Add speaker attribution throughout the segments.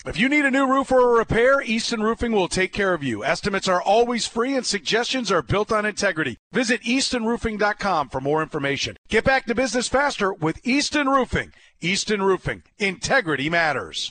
Speaker 1: If you need a new roof or a repair, Easton Roofing will take care of you. Estimates are always free and suggestions are built on integrity. Visit eastonroofing.com for more information. Get back to business faster with Easton Roofing. Easton Roofing. Integrity matters.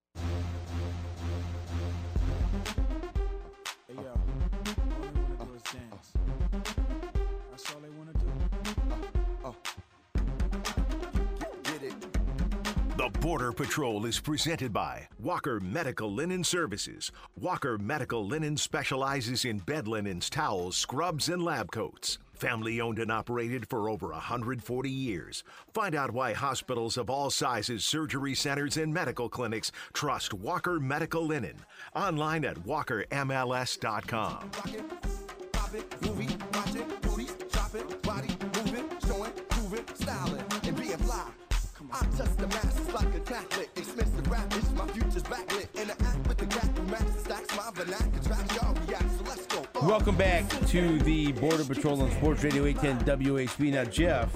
Speaker 2: The Border Patrol is presented by Walker Medical Linen Services. Walker Medical Linen specializes in bed linens, towels, scrubs, and lab coats. Family owned and operated for over 140 years. Find out why hospitals of all sizes, surgery centers, and medical clinics trust Walker Medical Linen. Online at walkermls.com.
Speaker 3: I touch the masses like a Catholic. Expensive rap is my future's backlit. And I act with the cat who matches stacks. My vernacular tracks, y'all react, so let's go.
Speaker 4: Welcome back to the Border Patrol on Sports Radio 810 WHB. Now, Jeff,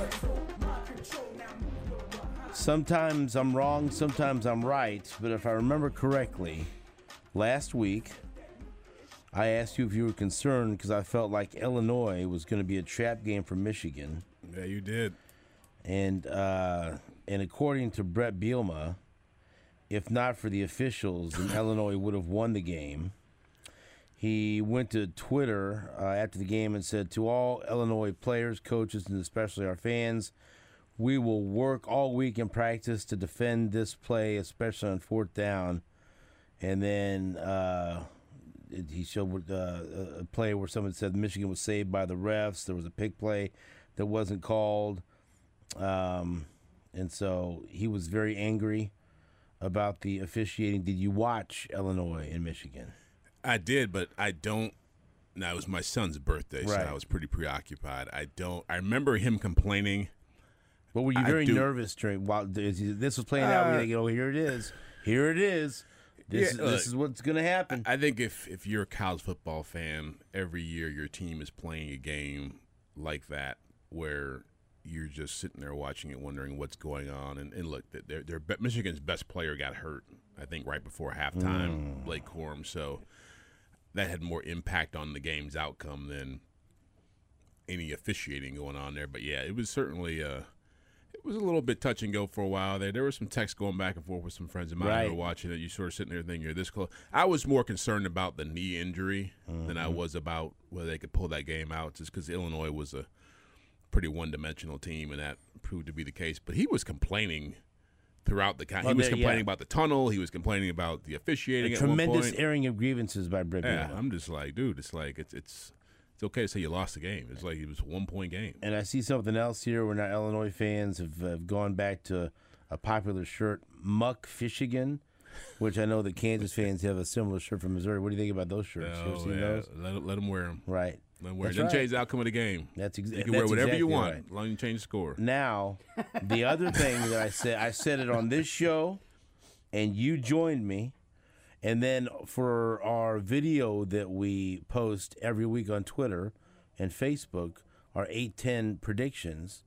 Speaker 4: sometimes I'm wrong, sometimes I'm right. But if I remember correctly, last week, I asked you if you were concerned because I felt like Illinois was going to be a trap game for Michigan.
Speaker 5: Yeah, you did.
Speaker 4: And according to Brett Bielema, if not for the officials, then Illinois would have won the game. He went to Twitter after the game and said, to all Illinois players, coaches, and especially our fans, we will work all week in practice to defend this play, especially on fourth down. And then he showed a play where someone said Michigan was saved by the refs. There was a pick play that wasn't called. And so he was very angry about the officiating. Did you watch Illinois and Michigan?
Speaker 5: I did, but I don't. Now, it was my son's birthday, so
Speaker 4: Right.
Speaker 5: I was pretty preoccupied. I remember him complaining.
Speaker 4: But were you very nervous during while this was playing out? Were you thinking, oh, here it is. Here it is. This is what's going to happen.
Speaker 5: I think if you're a college football fan, every year your team is playing a game like that where you're just sitting there watching it, wondering what's going on. And look, Michigan's best player got hurt, I think, right before halftime, Blake Corum. So that had more impact on the game's outcome than any officiating going on there. But, yeah, it was certainly it was a little bit touch and go for a while there. There were some texts going back and forth with some friends of mine who were watching it. You sort of sitting there thinking you're this close. I was more concerned about the knee injury than I was about whether they could pull that game out, just because Illinois was a pretty one-dimensional team, and that proved to be the case. But he was complaining throughout the – he was complaining about the tunnel. He was complaining about the officiating at one point.
Speaker 4: Tremendous airing of grievances by Brett Bielema.
Speaker 5: I'm just like, dude, it's like it's okay to say you lost the game. It's like it was a 1-point game.
Speaker 4: And I see something else here where now Illinois fans have gone back to a popular shirt, Muck Fishigan, which I know that Kansas fans have a similar shirt from Missouri. What do you think about those shirts? You ever seen those?
Speaker 5: Let them wear them.
Speaker 4: Right.
Speaker 5: Doesn't change the outcome of the game.
Speaker 4: That's
Speaker 5: you
Speaker 4: exactly
Speaker 5: can wear whatever you want,
Speaker 4: right.
Speaker 5: as long as you change the score.
Speaker 4: Now, the other thing that I said it on this show, and you joined me, and then for our video that we post every week on Twitter and Facebook, our 810 predictions,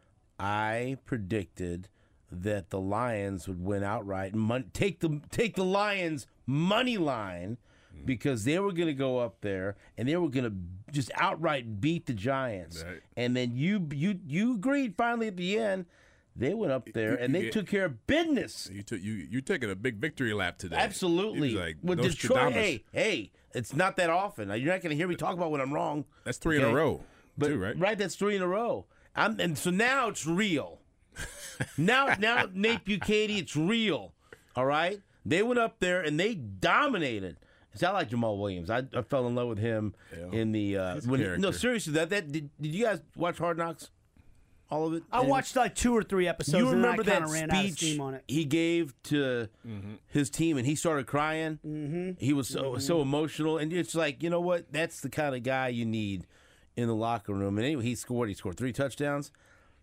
Speaker 4: I predicted that the Lions would win outright and take the Lions money line. Because they were going to go up there and they were going to just outright beat the Giants. Right. And then you agreed finally at the end. They went up there and they took care of business.
Speaker 5: You're taking a big victory lap today.
Speaker 4: Absolutely.
Speaker 5: Like
Speaker 4: with Detroit, hey, it's not that often. You're not going to hear me talk about when I'm wrong.
Speaker 5: That's three in a row, too, right?
Speaker 4: Right, that's 3 in a row. And so now it's real. now Nate Bukaty, it's real. All right? They went up there and they dominated. It's not like Jamal Williams. I fell in love with him in the no, seriously. Did you guys watch Hard Knocks? All of it.
Speaker 6: I watched like 2 or 3 episodes.
Speaker 4: You remember
Speaker 6: and I
Speaker 4: that
Speaker 6: ran out of
Speaker 4: speech
Speaker 6: steam on it.
Speaker 4: he gave to his team, and he started crying. Mm-hmm. He was so emotional, and it's like, you know what? That's the kind of guy you need in the locker room. And anyway, he scored 3 touchdowns.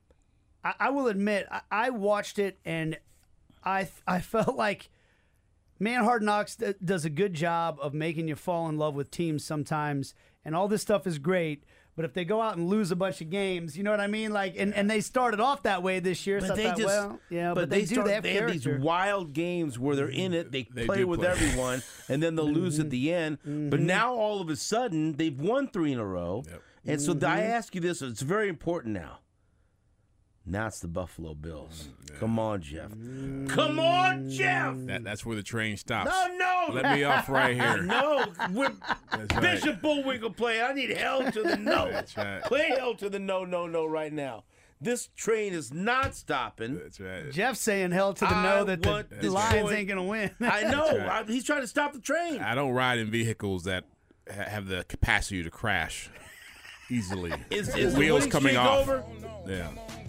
Speaker 6: I will admit, I watched it, and I felt like. Man, Hard Knocks does a good job of making you fall in love with teams sometimes, and all this stuff is great, But if they go out and lose a bunch of games, you know what I mean? Like, and they started off that way this year. So I thought, well, yeah, but they do. They have
Speaker 4: these wild games where they're in it. They play with everyone, and then they'll lose at the end. But now all of a sudden they've won 3 in a row.
Speaker 5: Yep.
Speaker 4: And so I ask you this: it's very important now. Now it's the Buffalo Bills. Come on, Jeff. Come on, Jeff.
Speaker 5: That's where the train stops.
Speaker 4: No.
Speaker 5: Let me off right here.
Speaker 4: No.
Speaker 5: That's
Speaker 4: Bishop
Speaker 5: right.
Speaker 4: Bullwinkle play. I need hell to the no.
Speaker 5: That's right.
Speaker 4: Play hell to the no right now. This train is not stopping.
Speaker 5: That's right.
Speaker 6: Jeff's saying hell to the no that the Lions ain't going to win.
Speaker 4: I know.
Speaker 5: right.
Speaker 4: He's trying to stop the train.
Speaker 5: I don't ride in vehicles that have the capacity to crash easily.
Speaker 4: Is
Speaker 5: Wheels
Speaker 4: the winning
Speaker 5: coming
Speaker 4: streak
Speaker 5: off.
Speaker 4: over?
Speaker 5: Yeah.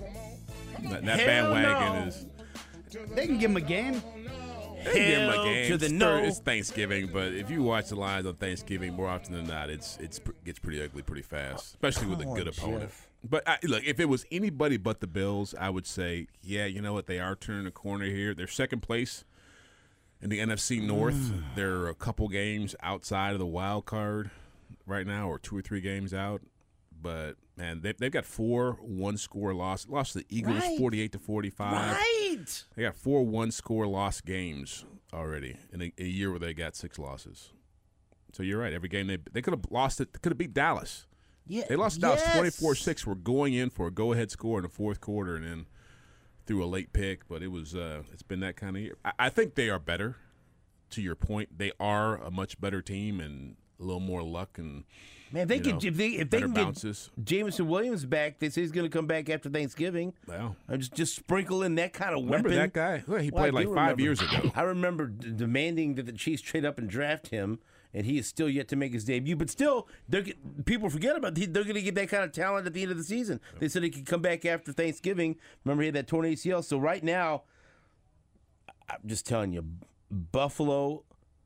Speaker 5: That
Speaker 4: Hell
Speaker 5: bandwagon
Speaker 4: no.
Speaker 5: is.
Speaker 6: They can give him a game.
Speaker 5: They give 'em a
Speaker 4: Hell
Speaker 5: game.
Speaker 4: to the
Speaker 5: It's
Speaker 4: no.
Speaker 5: It's Thanksgiving, but if you watch the Lions on Thanksgiving, more often than not, it gets pretty ugly pretty fast, especially with a
Speaker 4: Come
Speaker 5: good
Speaker 4: on,
Speaker 5: opponent.
Speaker 4: Jeff.
Speaker 5: But look, if it was anybody but the Bills, I would say, yeah, you know what? They are turning a corner here. They're second place in the NFC North. They're a couple games outside of the wild card right now, or 2 or 3 games out. But man, they've got 4 one-score lost to the Eagles,
Speaker 4: Right.
Speaker 5: 48-45.
Speaker 4: Right.
Speaker 5: They got 4 one-score loss games already in a year where they got 6 losses. So you're right. Every game they could have lost it. They could have beat Dallas.
Speaker 4: Yeah.
Speaker 5: They lost to Dallas 24-6. We're going in for a go-ahead score in the fourth quarter, and then threw a late pick. But it was it's been that kind of year. I think they are better. To your point, they are a much better team and a little more luck and.
Speaker 4: Man, if they can
Speaker 5: bounces.
Speaker 4: get Jameson Williams back, they say he's going to come back after Thanksgiving.
Speaker 5: Wow.
Speaker 4: Just sprinkle in that kind of
Speaker 5: Remember
Speaker 4: weapon.
Speaker 5: that guy? Well, he
Speaker 4: Well,
Speaker 5: played
Speaker 4: I
Speaker 5: like
Speaker 4: do
Speaker 5: 5
Speaker 4: remember.
Speaker 5: years ago.
Speaker 4: I remember demanding that the Chiefs trade up and draft him, and he is still yet to make his debut. But still, people forget about they're going to get that kind of talent at the end of the season. They said he could come back after Thanksgiving. Remember, he had that torn ACL. So right now, I'm just telling you, Buffalo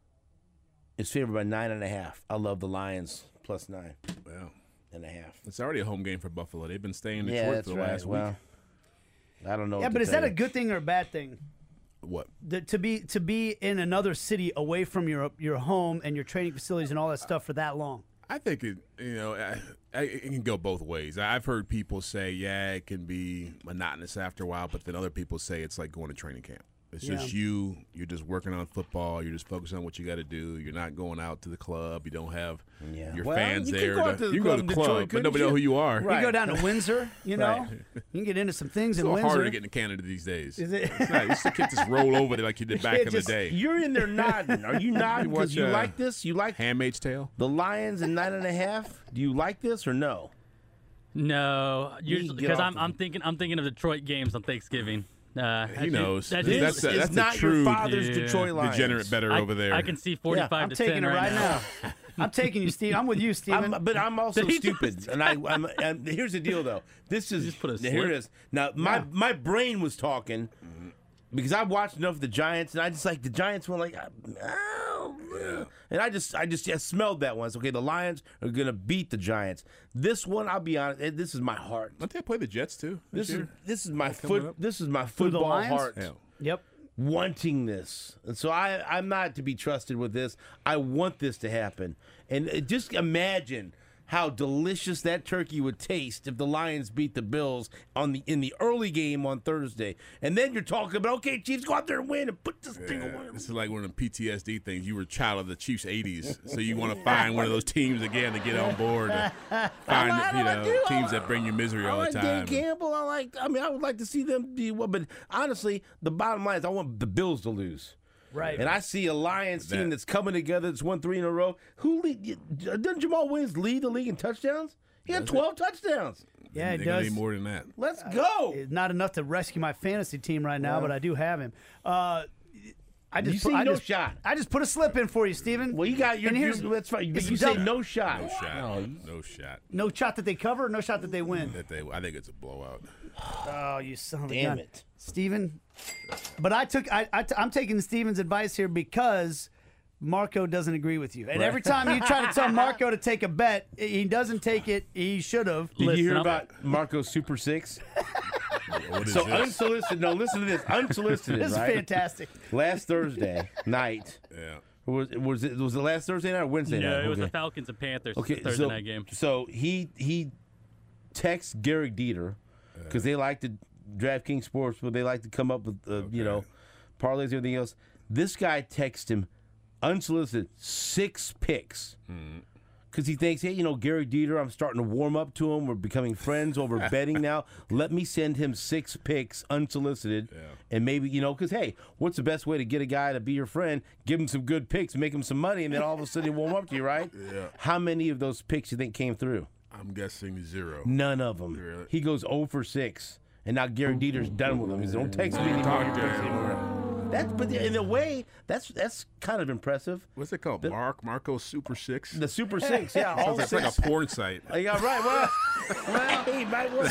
Speaker 4: is favored by 9.5. I love the Lions plus 9.5.
Speaker 5: Well, it's already a home game for Buffalo. They've been staying in
Speaker 4: Yeah,
Speaker 5: Detroit
Speaker 4: that's
Speaker 5: for the
Speaker 4: right.
Speaker 5: last week.
Speaker 4: Well, I don't know.
Speaker 6: Yeah,
Speaker 4: what
Speaker 6: but
Speaker 4: to
Speaker 6: is
Speaker 4: tell
Speaker 6: that a
Speaker 4: you.
Speaker 6: good thing or a bad thing?
Speaker 5: What?
Speaker 6: To be in another city away from your home and your training facilities and all that stuff for that long?
Speaker 5: I think it can go both ways. I've heard people say, yeah, it can be monotonous after a while, but then other people say it's like going to training camp. It's just you're just working on football. You're just focused on what you got to do. You're not going out to the club. You don't have your
Speaker 4: Well,
Speaker 5: fans
Speaker 4: you
Speaker 5: there.
Speaker 4: can go out to the
Speaker 5: you can go to
Speaker 4: club
Speaker 5: the
Speaker 4: in Detroit,
Speaker 5: club, but
Speaker 4: couldn't
Speaker 5: nobody
Speaker 4: you?
Speaker 5: know who you are.
Speaker 4: Right.
Speaker 6: You go down to Windsor, you know,
Speaker 4: Right.
Speaker 6: you can get into some things
Speaker 5: It's
Speaker 6: in
Speaker 5: a little
Speaker 6: Windsor.
Speaker 5: harder to get into Canada these days.
Speaker 6: Is it?
Speaker 5: It's not. You can't just roll over there like you did back in the
Speaker 6: just-
Speaker 5: day.
Speaker 4: You're in there nodding. Are you nodding because
Speaker 5: watch,
Speaker 4: you like this? You like
Speaker 5: Handmaid's Tale?
Speaker 4: the Lions and 9.5? Do you like this or no?
Speaker 7: No, usually
Speaker 4: get
Speaker 7: because
Speaker 4: off
Speaker 7: I'm thinking of Detroit games on Thanksgiving.
Speaker 5: He knows.
Speaker 7: That's
Speaker 5: That's
Speaker 4: It's
Speaker 5: a
Speaker 4: not
Speaker 5: true
Speaker 4: your father's
Speaker 7: Yeah.
Speaker 4: Detroit Lions.
Speaker 5: degenerate better
Speaker 7: I,
Speaker 5: over there.
Speaker 7: I can see 45
Speaker 6: I'm
Speaker 7: to
Speaker 6: taking
Speaker 7: 10
Speaker 6: it right now. I'm taking you, Steve. I'm with you, Steven.
Speaker 4: But I'm also
Speaker 7: Did he
Speaker 4: stupid, and here's the deal, though. This is
Speaker 7: just put a
Speaker 4: here
Speaker 7: slip?
Speaker 4: it is. Now my brain was talking because I watched enough of the Giants, and I just like the Giants were like, and I just smelled that one. It's okay. The Lions are gonna beat the Giants. This one, I'll be honest, this is my heart.
Speaker 5: Don't they play the Jets too?
Speaker 4: This is
Speaker 5: year?
Speaker 4: this is my
Speaker 5: coming up?
Speaker 4: This is my
Speaker 6: the
Speaker 4: football
Speaker 6: Lions?
Speaker 4: heart.
Speaker 5: Hell.
Speaker 6: Yep.
Speaker 4: Wanting this. And so I'm not to be trusted with this. I want this to happen. And just imagine how delicious that turkey would taste if the Lions beat the Bills in the early game on Thursday. And then you're talking about, okay, Chiefs, go out there and win and put this thing away.
Speaker 5: This is like one of the PTSD things. You were a child of the Chiefs 80s, so you want to find one of those teams again to get on board. Find teams that bring you misery
Speaker 4: I
Speaker 5: all the
Speaker 4: like
Speaker 5: time.
Speaker 4: Dan Campbell. I would like to see them be well, but honestly, the bottom line is I want the Bills to lose.
Speaker 6: Right.
Speaker 4: And I see a Lions team that's coming together that's won 3 in a row. Doesn't Jamal Williams lead the league in touchdowns? He had 12 touchdowns.
Speaker 6: Yeah, it
Speaker 5: They're gonna
Speaker 6: does.
Speaker 5: need more than that.
Speaker 4: Let's go.
Speaker 6: It's not enough to rescue my fantasy team right now, but I do have him. I
Speaker 4: You see no shot.
Speaker 6: I just put a slip in for you, Steven.
Speaker 4: Well, you got your.
Speaker 6: And here's-
Speaker 4: That's right. But
Speaker 6: it's
Speaker 4: you say
Speaker 6: double-
Speaker 4: no shot.
Speaker 5: No shot.
Speaker 4: No,
Speaker 5: No shot.
Speaker 6: no shot that they cover, no shot that they win.
Speaker 5: I think it's a blowout.
Speaker 6: Oh, you son of a
Speaker 4: Damn
Speaker 6: gun.
Speaker 4: it.
Speaker 6: Steven. But I'm taking Steven's advice here because Marco doesn't agree with you. And every time you try to tell Marco to take a bet, he doesn't take it. He should have.
Speaker 4: Did you
Speaker 7: Listen,
Speaker 4: hear
Speaker 7: I'm-
Speaker 4: about Marco's Super Six?
Speaker 5: What is
Speaker 4: So
Speaker 5: this?
Speaker 4: unsolicited. No, listen to this. Unsolicited.
Speaker 6: This is
Speaker 4: right?
Speaker 6: fantastic.
Speaker 4: Last Thursday night,
Speaker 5: Yeah.
Speaker 4: Or was it last Thursday night or Wednesday night?
Speaker 7: No, it was
Speaker 4: Okay.
Speaker 7: the Falcons and Panthers
Speaker 4: Okay,
Speaker 7: Thursday night game.
Speaker 4: So he texts Garrick Dieter because they like to DraftKings Sports, but they like to come up with parlays and everything else. This guy texts him unsolicited 6 picks because he thinks, hey, Garrick Dieter, I'm starting to warm up to him. We're becoming friends over betting now. Let me send him 6 picks unsolicited, and maybe because hey, what's the best way to get a guy to be your friend? Give him some good picks, make him some money, and then all of a sudden he'll warm up to you, right?
Speaker 5: Yeah.
Speaker 4: How many of those picks you think came through?
Speaker 5: I'm guessing 0.
Speaker 4: None of them.
Speaker 5: Really?
Speaker 4: He goes 0 for 6, and now Garrett Dieter's done with him. He said, "Don't text me anymore."
Speaker 5: Talk to him.
Speaker 4: But in a way, that's kind of impressive.
Speaker 5: What's it called? Marco Super 6?
Speaker 4: The Super 6, yeah, all
Speaker 5: It's
Speaker 4: 6.
Speaker 5: like a porn site.
Speaker 4: Yeah, right. Well, hey, might well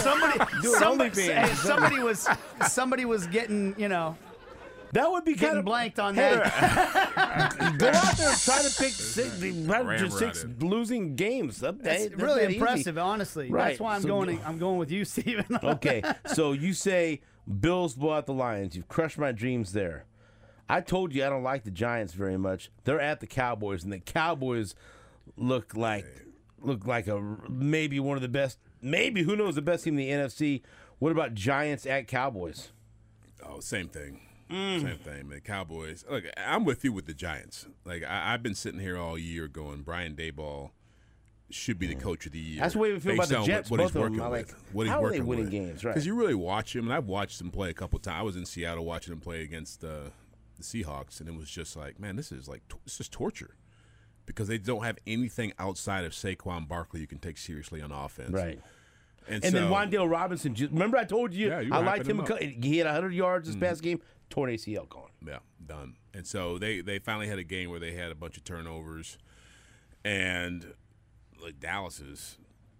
Speaker 6: somebody was getting
Speaker 4: that would be kind
Speaker 6: getting
Speaker 4: of
Speaker 6: blanked on
Speaker 4: Hey,
Speaker 6: that.
Speaker 4: go out there and try to pick 6
Speaker 5: Ramrodded.
Speaker 4: losing games.
Speaker 6: It's really impressive, honestly.
Speaker 4: Right.
Speaker 6: That's why I'm going with you, Steven.
Speaker 4: Okay, so you say Bills blow out the Lions. You've crushed my dreams there. I told you I don't like the Giants very much. They're at the Cowboys, and the Cowboys look like maybe one of the best. Maybe who knows the best team in the NFC. What about Giants at Cowboys?
Speaker 5: Oh, same thing. Same thing, man. Cowboys. Look, I'm with you with the Giants. Like I've been sitting here all year going, Brian Daboll should be the coach of the year.
Speaker 4: That's the way we feel about
Speaker 5: based
Speaker 4: the
Speaker 5: on
Speaker 4: Jets.
Speaker 5: What
Speaker 4: Both
Speaker 5: he's
Speaker 4: of them.
Speaker 5: working
Speaker 4: I like,
Speaker 5: with. What he's
Speaker 4: how are
Speaker 5: working
Speaker 4: they winning
Speaker 5: with.
Speaker 4: games? Right.
Speaker 5: Because you really watch him, and I've watched him play a couple times. I was in Seattle watching him play against the Seahawks, and it was just like, man, this is torture. Because they don't have anything outside of Saquon Barkley you can take seriously on offense.
Speaker 4: Right.
Speaker 5: And
Speaker 4: then
Speaker 5: so,
Speaker 4: Wan'Dale Robinson. Remember I told you,
Speaker 5: Yeah, you
Speaker 4: I
Speaker 5: were
Speaker 4: liked
Speaker 5: hyping
Speaker 4: him.
Speaker 5: him up.
Speaker 4: He had 100 yards this past game. Torn ACL gone.
Speaker 5: Yeah, done. And so they finally had a game where they had a bunch of turnovers, and like Dallas is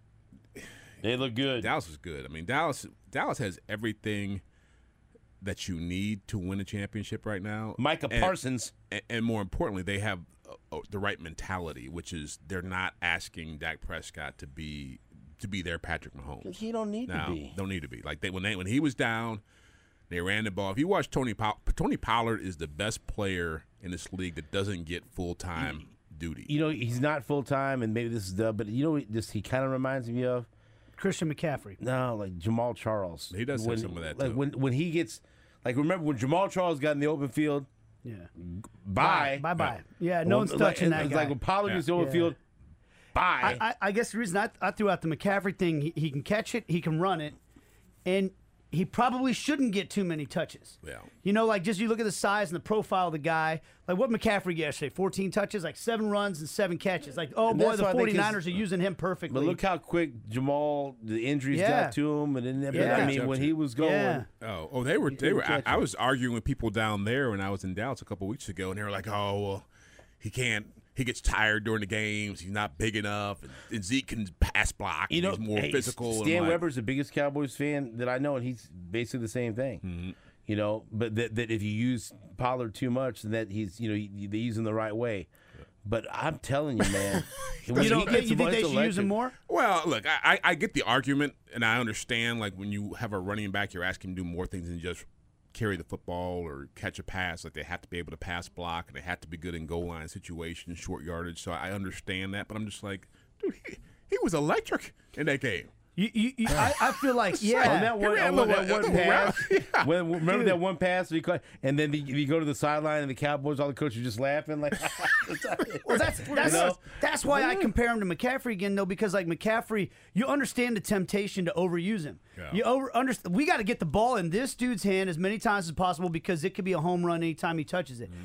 Speaker 4: good.
Speaker 5: Dallas is good. I mean, Dallas has everything that you need to win a championship right now.
Speaker 4: Micah Parsons.
Speaker 5: And more importantly, they have the right mentality, which is they're not asking Dak Prescott to be their Patrick Mahomes.
Speaker 4: He don't need to be.
Speaker 5: Don't need to be. Like when he was down, they ran the ball. If you watch Tony Pollard is the best player in this league that doesn't get full-time duty.
Speaker 4: He's not full time, and maybe this is but he kind of reminds me of
Speaker 6: Christian McCaffrey.
Speaker 4: No, like Jamal Charles.
Speaker 5: He does have some of that,
Speaker 4: like
Speaker 5: too.
Speaker 4: when he gets remember when Jamal Charles got in the open field?
Speaker 6: Yeah.
Speaker 4: Bye.
Speaker 6: Bye. Yeah, no one's touching that guy.
Speaker 4: Like when Pollard gets in the open
Speaker 6: Yeah.
Speaker 4: field, bye.
Speaker 6: I guess the reason I threw out the McCaffrey thing, he can catch it, he can run it, and he probably shouldn't get too many touches.
Speaker 5: Yeah.
Speaker 6: Like just you look at the size and the profile of the guy. Like what McCaffrey get yesterday, 14 touches, like 7 runs and 7 catches. Like, oh
Speaker 4: And
Speaker 6: boy,
Speaker 4: that's
Speaker 6: the
Speaker 4: why I think
Speaker 6: 49ers are using him perfectly.
Speaker 4: But look how quick the injuries
Speaker 6: Yeah.
Speaker 4: got to him, and then
Speaker 6: Yeah.
Speaker 4: I mean when he was going.
Speaker 6: Yeah.
Speaker 5: Oh, they were.
Speaker 4: catch
Speaker 5: I
Speaker 4: him.
Speaker 5: was arguing with people down there when I was in Dallas a couple weeks ago, and they were like, "Oh, well, he can't. He gets tired during the games. He's not big enough, and Zeke can pass block. And he's more physical."
Speaker 4: Stan
Speaker 5: and
Speaker 4: Weber's the biggest Cowboys fan that I know, and he's basically the same thing. But that if you use Pollard too much, then that he's they use him the right way. But I'm telling you, man,
Speaker 6: You think they should use him more?
Speaker 5: Well, look, I get the argument, and I understand. Like when you have a running back, you're asking him to do more things than just carry the football or catch a pass. Like they have to be able to pass block, and they have to be good in goal line situations, short yardage. So I understand that, but I'm just like, dude, he was electric in that game.
Speaker 6: I feel like,
Speaker 4: On that one,
Speaker 5: ran
Speaker 4: on
Speaker 5: the
Speaker 4: that
Speaker 5: one-
Speaker 4: one
Speaker 5: the
Speaker 4: pass.
Speaker 5: route.
Speaker 4: Remember that one pass? And then you go to the sideline, and the Cowboys, all the coaches are just laughing like.
Speaker 6: Well, that's why I compare him to McCaffrey again, though, because like McCaffrey, you understand the temptation to overuse him.
Speaker 5: Yeah.
Speaker 6: Understand. We got to get the ball in this dude's hand as many times as possible because it could be a home run anytime he touches it.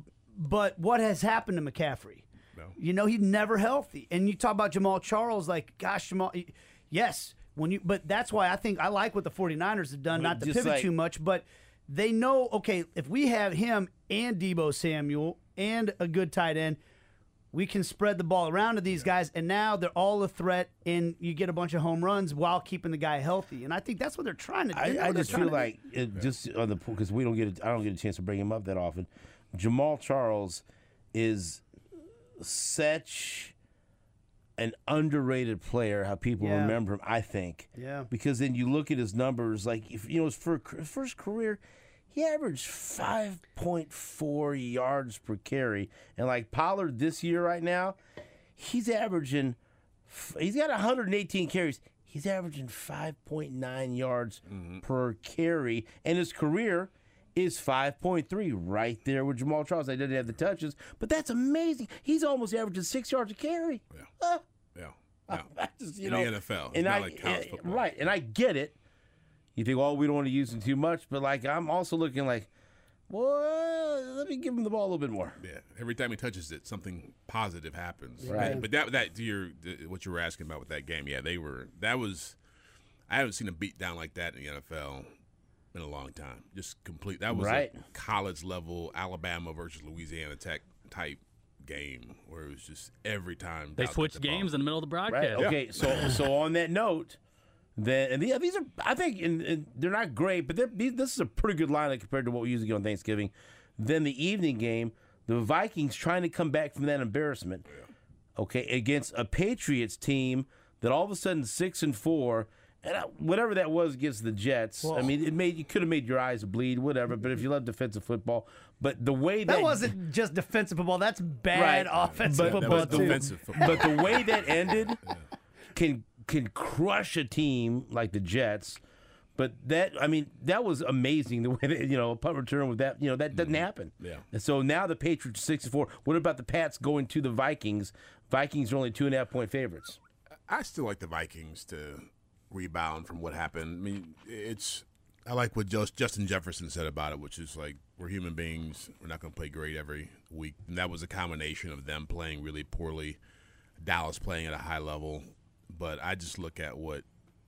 Speaker 6: But what has happened to McCaffrey?
Speaker 5: No.
Speaker 6: He's never healthy. And you talk about Jamal Charles, like, gosh, Jamal. Yes, but that's why I think I like what the 49ers have done, not to
Speaker 4: just
Speaker 6: pivot
Speaker 4: like-
Speaker 6: too much, but they know, okay, if we have him and Deebo Samuel and a good tight end, we can spread the ball around to these guys, and now they're all a threat, and you get a bunch of home runs while keeping the guy healthy. And I think that's what they're trying to do.
Speaker 4: I just feel like just on the because I don't get a chance to bring him up that often. Jamal Charles is such an underrated player. How people
Speaker 6: Yeah.
Speaker 4: remember him, I think.
Speaker 6: Yeah.
Speaker 4: Because then you look at his numbers, like his first career, he averaged 5.4 yards per carry. And like Pollard this year right now, he's got 118 carries. He's averaging 5.9 yards per carry. And his career is 5.3, right there with Jamal Charles. They didn't have the touches, but that's amazing. He's almost averaging 6 yards a carry.
Speaker 5: Yeah.
Speaker 4: Just,
Speaker 5: In the NFL. It's not like college football.
Speaker 4: Right, and I get it. You think, we don't want to use him too much, but like I'm also looking like, well, let me give him the ball a little bit more.
Speaker 5: Yeah, every time he touches it, something positive happens.
Speaker 4: Right.
Speaker 5: But that to what you were asking about with that game, I haven't seen a beat down like that in the NFL in a long time. Just complete. That was
Speaker 4: Right.
Speaker 5: a college level Alabama versus Louisiana Tech type game where it was just every time
Speaker 7: They
Speaker 5: Dow
Speaker 7: switched
Speaker 5: got the ball.
Speaker 7: games in the middle of the
Speaker 4: Right.
Speaker 7: broadcast.
Speaker 4: Okay. So on that note, these are, I think, and they're not great, but this is a pretty good lineup compared to what we usually get on Thanksgiving. Then the evening game, the Vikings trying to come back from that embarrassment. Okay, against a Patriots team that all of a sudden 6-4. And whatever that was against the Jets, I mean, you could have made your eyes bleed, whatever. But if you love defensive football, but the way
Speaker 6: That wasn't just defensive football. That's bad
Speaker 4: Right.
Speaker 6: offensive
Speaker 4: But-
Speaker 5: That
Speaker 6: football
Speaker 5: was
Speaker 6: too.
Speaker 5: defensive football.
Speaker 4: but the way that ended can crush a team like the Jets. But that was amazing the way that, a punt return with that, that doesn't happen.
Speaker 5: Yeah.
Speaker 4: And so now the Patriots 6-4. What about the Pats going to the Vikings? Vikings are only 2.5-point favorites.
Speaker 5: I still like the Vikings to rebound from what happened. I mean, I like what Justin Jefferson said about it, which is like, we're human beings. We're not going to play great every week. And that was a combination of them playing really poorly, Dallas playing at a high level. But I just look at what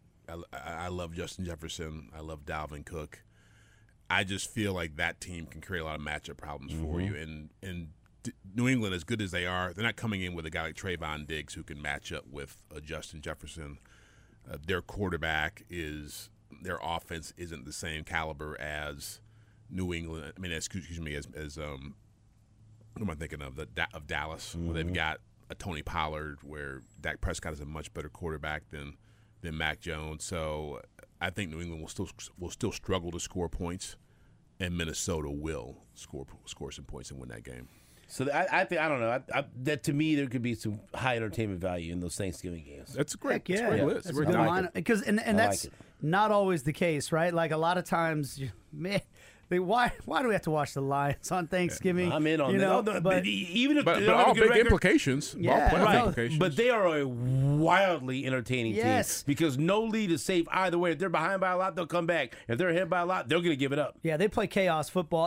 Speaker 5: I love Justin Jefferson. I love Dalvin Cook. I just feel like that team can create a lot of matchup problems for you. And New England, as good as they are, they're not coming in with a guy like Trayvon Diggs who can match up with Justin Jefferson. Their quarterback their offense isn't the same caliber as New England. I mean, excuse me, as what am I thinking of? Of Dallas, where they've got a Tony Pollard, where Dak Prescott is a much better quarterback than Mac Jones. So I think New England will still struggle to score points, and Minnesota will score some points and win that game.
Speaker 4: So I think, I don't know. That to me, there could be some high entertainment value in those Thanksgiving games.
Speaker 5: That's great.
Speaker 6: Heck yeah,
Speaker 5: That's a great list.
Speaker 6: that's a
Speaker 5: We're
Speaker 6: good
Speaker 5: done.
Speaker 6: lineup. Because and that's
Speaker 4: like it.
Speaker 6: not always the case, right? Like a lot of times, man, why do we have to watch the Lions on Thanksgiving?
Speaker 4: I'm in on that.
Speaker 6: But
Speaker 4: Even if
Speaker 5: But
Speaker 4: they don't have
Speaker 5: all
Speaker 4: a good
Speaker 5: big
Speaker 4: record,
Speaker 5: implications.
Speaker 6: Yeah,
Speaker 5: all playoff
Speaker 6: right.
Speaker 5: implications.
Speaker 4: But they are a wildly entertaining
Speaker 6: Yes.
Speaker 4: team because no lead is safe either way. If they're behind by a lot, they'll come back. If they're ahead by a lot, they're going to give it up.
Speaker 6: yeah, they play chaos football,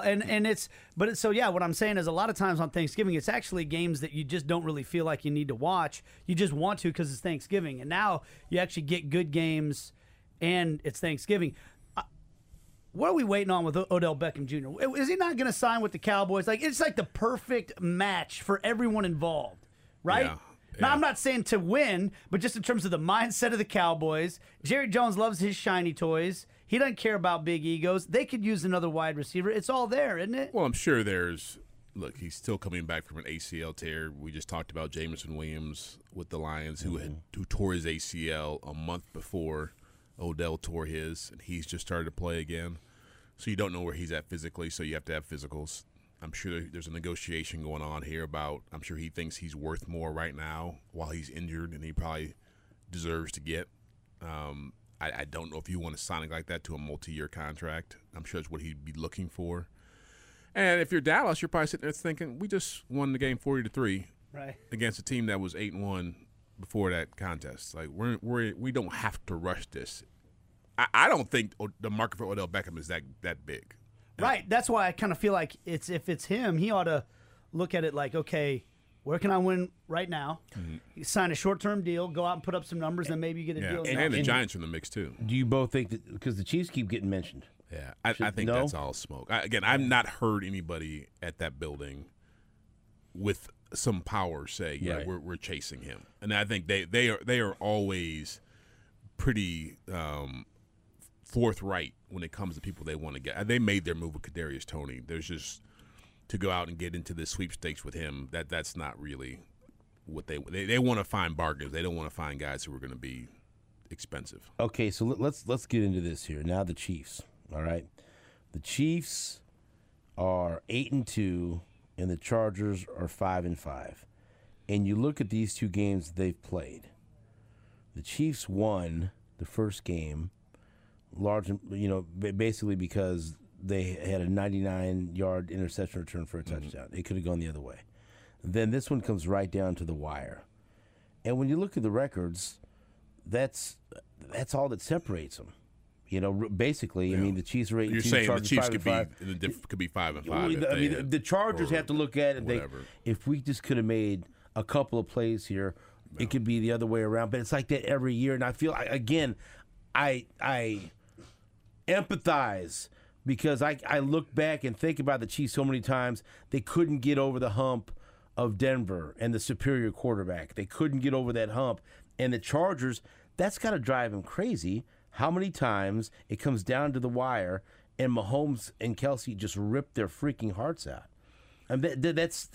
Speaker 6: so what I'm saying is a lot of times on Thanksgiving, it's actually games that you just don't really feel like you need to watch. You just want to because it's Thanksgiving, and now you actually get good games, and it's Thanksgiving. What are we waiting on with Odell Beckham Jr.? Is he not going to sign with the Cowboys? Like, it's like the perfect match for everyone involved, right?
Speaker 5: Yeah.
Speaker 6: Now, I'm not saying to win, but just in terms of the mindset of the Cowboys. Jerry Jones loves his shiny toys. He doesn't care about big egos. They could use another wide receiver. It's all there, isn't it?
Speaker 5: Well, I'm sure look, he's still coming back from an ACL tear. We just talked about Jameson Williams with the Lions, who tore his ACL a month before Odell tore his, and he's just started to play again. So you don't know where he's at physically, so you have to have physicals. I'm sure there's a negotiation going on here I'm sure he thinks he's worth more right now while he's injured, and he probably deserves to get. I don't know if you want to sign it like that to a multi-year contract. I'm sure that's what he'd be looking for. And if you're Dallas, you're probably sitting there thinking, we just won the game 40-3
Speaker 6: Right.
Speaker 5: against a team that was 8-1 before that contest. Like we don't have to rush this. I don't think the market for Odell Beckham is that big.
Speaker 6: Right. That's why I kind of feel like if it's him, he ought to look at it like, okay, where can I win right now? Sign a short-term deal, go out and put up some numbers, and maybe you get a deal.
Speaker 5: And the Giants are in the mix too.
Speaker 4: Do you both think that because the Chiefs keep getting mentioned?
Speaker 5: Yeah, I think
Speaker 4: no?
Speaker 5: that's all smoke. I've not heard anybody at that building with some power say, "Yeah,
Speaker 4: Right.
Speaker 5: we're chasing him." And I think they are always pretty forthright when it comes to people they want to get. They made their move with Kadarius Toney. There's just to go out and get into the sweepstakes with him. That's not really what they want to find bargains. They don't want to find guys who are going to be expensive.
Speaker 4: Okay, so let's get into this here now. The Chiefs, all right. The Chiefs are 8-2, and the Chargers are 5-5. And you look at these two games they've played. The Chiefs won the first game, basically because they had a 99-yard interception return for a touchdown. It could have gone the other way. Then this one comes right down to the wire. And when you look at the records, that's all that separates them. Basically, I mean, the Chiefs are 8-2.
Speaker 5: You're saying the
Speaker 4: Chargers
Speaker 5: Chiefs
Speaker 4: 5-5.
Speaker 5: could be 5-5.
Speaker 4: I mean, the Chargers have to look at it. If we just could have made a couple of plays here, it could be the other way around. But it's like that every year, and I feel I empathize because I look back and think about the Chiefs so many times. They couldn't get over the hump of Denver and the superior quarterback. They couldn't get over that hump, and the Chargers. That's got to drive them crazy. How many times it comes down to the wire and Mahomes and Kelsey just rip their freaking hearts out? And that's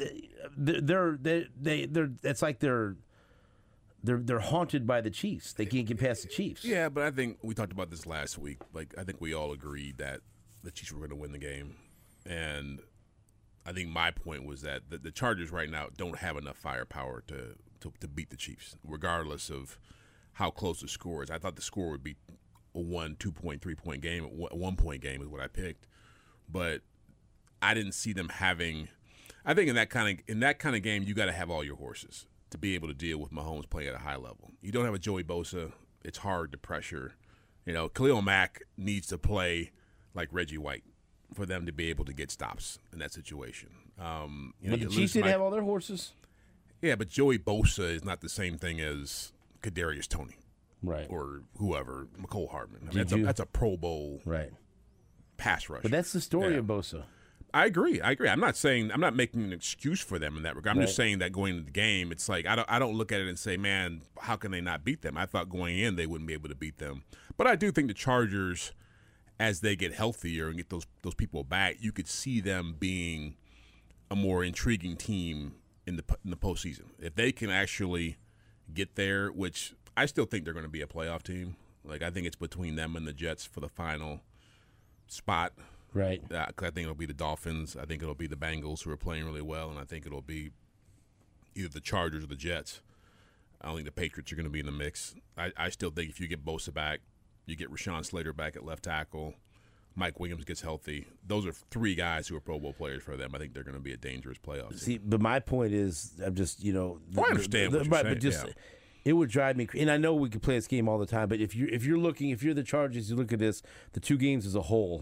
Speaker 4: like they're haunted by the Chiefs. They can't get past the Chiefs.
Speaker 5: Yeah, but I think we talked about this last week. Like, I think we all agreed that the Chiefs were going to win the game, and I think my point was that the Chargers right now don't have enough firepower to beat the Chiefs, regardless of how close the score is. I thought the score would be a 1, 2-point, 3-point game. A 1-point game is what I picked, but I didn't see them having. I think in that kind of game, you got to have all your horses to be able to deal with Mahomes playing at a high level. You don't have a Joey Bosa; it's hard to pressure. Khalil Mack needs to play like Reggie White for them to be able to get stops in that situation.
Speaker 4: But the Chiefs didn't have all their horses.
Speaker 5: Yeah, but Joey Bosa is not the same thing as Kadarius Toney,
Speaker 4: right,
Speaker 5: or whoever, McCole Hardman. I mean, that's a Pro Bowl pass rush.
Speaker 4: But that's the story of Bosa.
Speaker 5: I agree. I'm not making an excuse for them in that regard. I'm just saying that going into the game, it's like I don't look at it and say, man, how can they not beat them? I thought going in they wouldn't be able to beat them. But I do think the Chargers, as they get healthier and get those people back, you could see them being a more intriguing team in the postseason. If they can actually get there, which I still think they're going to be a playoff team. Like, I think it's between them and the Jets for the final spot.
Speaker 4: Right.
Speaker 5: 'Cause I think it'll be the Dolphins. I think it'll be the Bengals, who are playing really well, and I think it'll be either the Chargers or the Jets. I don't think the Patriots are going to be in the mix. I still think if you get Bosa back, you get Rashawn Slater back at left tackle, Mike Williams gets healthy. Those are three guys who are Pro Bowl players for them. I think they're going to be a dangerous playoff team.
Speaker 4: See, but my point is, I'm just,
Speaker 5: I understand what you're saying.
Speaker 4: But just, it would drive me crazy. And I know we could play this game all the time, but if you're the Chargers, you look at this, the two games as a whole,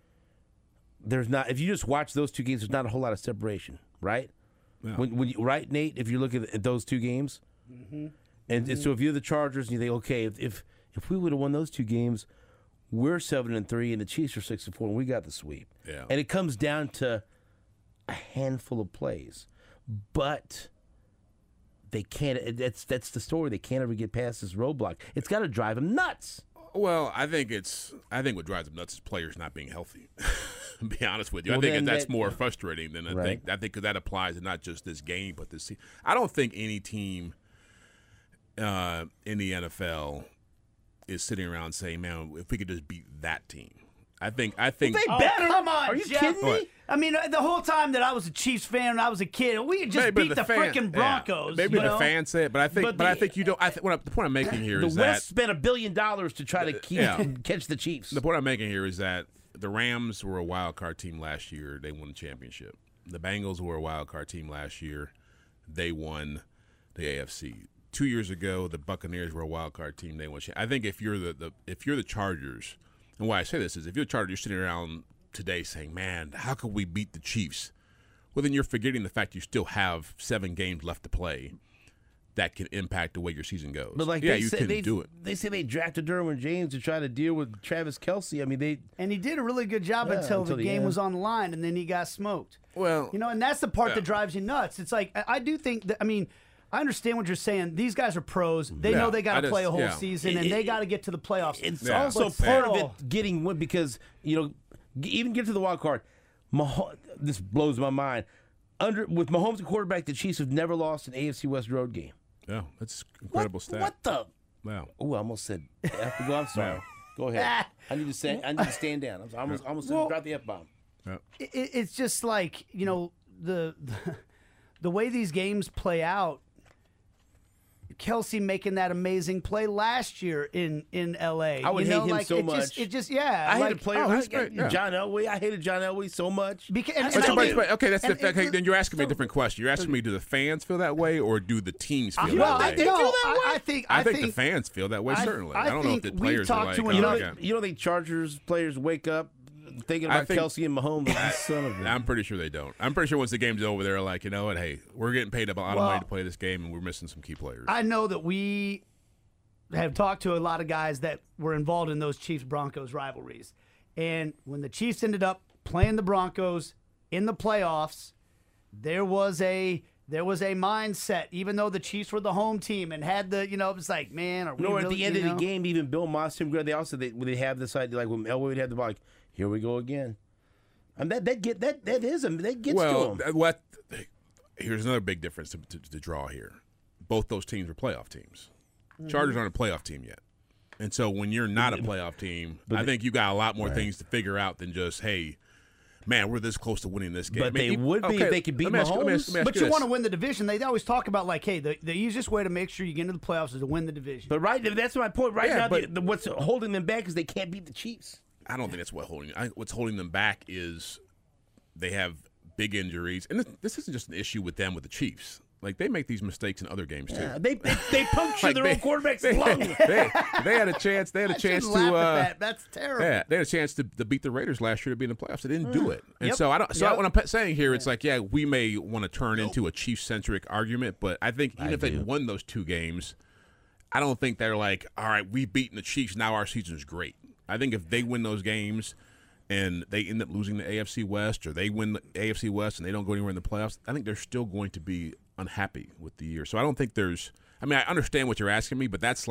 Speaker 4: if you just watch those two games, there's not a whole lot of separation, right?
Speaker 5: Yeah.
Speaker 4: Right, Nate? If you look at those two games, and so if you're the Chargers and you think, okay, if we would have won those two games, we're 7-3 and the Chiefs are 6-4 and we got the sweep.
Speaker 5: Yeah.
Speaker 4: And it comes down to a handful of plays, but they can't. That's the story. They can't ever get past this roadblock. It's got to drive them nuts.
Speaker 5: Well, I think what drives them nuts is players not being healthy. To be honest with you, I think that's more frustrating than I think because that applies to not just this game but this. I don't think any team in the NFL is sitting around saying, "Man, if we could just beat that team." I think.
Speaker 6: They better. Come on,
Speaker 4: are you
Speaker 6: Jeff?
Speaker 4: kidding me?
Speaker 5: What?
Speaker 6: I mean, the whole time that I was a Chiefs fan when I was a kid, we could just beat the freaking Broncos.
Speaker 5: Maybe the fans say it, but I think you don't. The point I'm making here is
Speaker 4: the West spent $1 billion to try to catch the Chiefs.
Speaker 5: The point I'm making here is that the Rams were a wild card team last year. They won the championship. The Bengals were a wild card team last year. They won the AFC. 2 years ago, the Buccaneers were a wild card team. They won. I think if you're the Chargers, and why I say this is if you're the Chargers, you're sitting around today saying, "Man, how could we beat the Chiefs?" Well, then you're forgetting the fact you still have 7 games left to play that can impact the way your season goes.
Speaker 4: But
Speaker 5: you can do it.
Speaker 4: They say they drafted Derwin James to try to deal with Travis Kelce. I mean,
Speaker 6: and he did a really good job until the game was on the line, and then he got smoked.
Speaker 5: Well,
Speaker 6: and that's the part that drives you nuts. It's like I do think that. I mean, I understand what you're saying. These guys are pros. They know they got to play a whole season, and they got to get to the playoffs.
Speaker 4: It's also part of it getting win because even get to the wild card. This blows my mind. With Mahomes at quarterback, the Chiefs have never lost an AFC West road game.
Speaker 5: Yeah, that's incredible stat.
Speaker 4: What the?
Speaker 5: Wow.
Speaker 4: Oh, I almost said. Go. I'm sorry. Go ahead. I need to stand down. I'm almost drop the F-bomb.
Speaker 6: It's just like, the way these games play out. Kelsey making that amazing play last year in L.A.
Speaker 4: I would hate him so much.
Speaker 6: I
Speaker 4: hated players.
Speaker 5: great,
Speaker 4: John Elway. I hated John Elway so much.
Speaker 5: Okay, then you're asking me a different question. You're asking me, do the fans feel that way, or do the teams feel that way?
Speaker 6: I think
Speaker 5: the fans feel that way, certainly. I don't know if the players are like,
Speaker 4: you don't think Chargers players wake up thinking about Kelsey and Mahomes? Son of a...
Speaker 5: I'm pretty sure they don't. I'm pretty sure once the game's over, they're like, you know what, hey, we're getting paid a lot of money to play this game, and we're missing some key players.
Speaker 6: I know that we have talked to a lot of guys that were involved in those Chiefs-Broncos rivalries. And when the Chiefs ended up playing the Broncos in the playoffs, there was a mindset, even though the Chiefs were the home team and had the, it was like, man, are we really,
Speaker 4: at the end of the game, even Bill Moss, Tim Gray, they have this idea, like when Elway would have the ball, like, here we go again. And that gets to them.
Speaker 5: Here's another big difference to draw here. Both those teams were playoff teams. Chargers aren't a playoff team yet. And so when you're not a playoff team, I think you got a lot more things to figure out than just, hey, man, we're this close to winning this game.
Speaker 4: But they would be if they could beat Mahomes.
Speaker 6: But you want to win the division. They always talk about, like, hey, the easiest way to make sure you get into the playoffs is to win the division.
Speaker 4: But that's my point. Now, what's holding them back is they can't beat the Chiefs.
Speaker 5: I don't think that's what's holding them back is they have big injuries. And this isn't just an issue with them with the Chiefs. Like, they make these mistakes in other games, too.
Speaker 4: Yeah, they puncture their own quarterback's lung.
Speaker 5: They had a chance. They had a chance to.
Speaker 6: That's terrible.
Speaker 5: Yeah, they had a chance to beat the Raiders last year to be in the playoffs. They didn't do it. And so I don't. So what I'm saying here, it's like, yeah, we may want to turn into a Chiefs-centric argument, but I think even if they won those two games, I don't think they're like, all right, we've beaten the Chiefs. Now our season's great. I think if they win those games and they end up losing the AFC West, or they win the AFC West and they don't go anywhere in the playoffs, I think they're still going to be unhappy with the year. So I don't think there's – I mean, I understand what you're asking me, but that's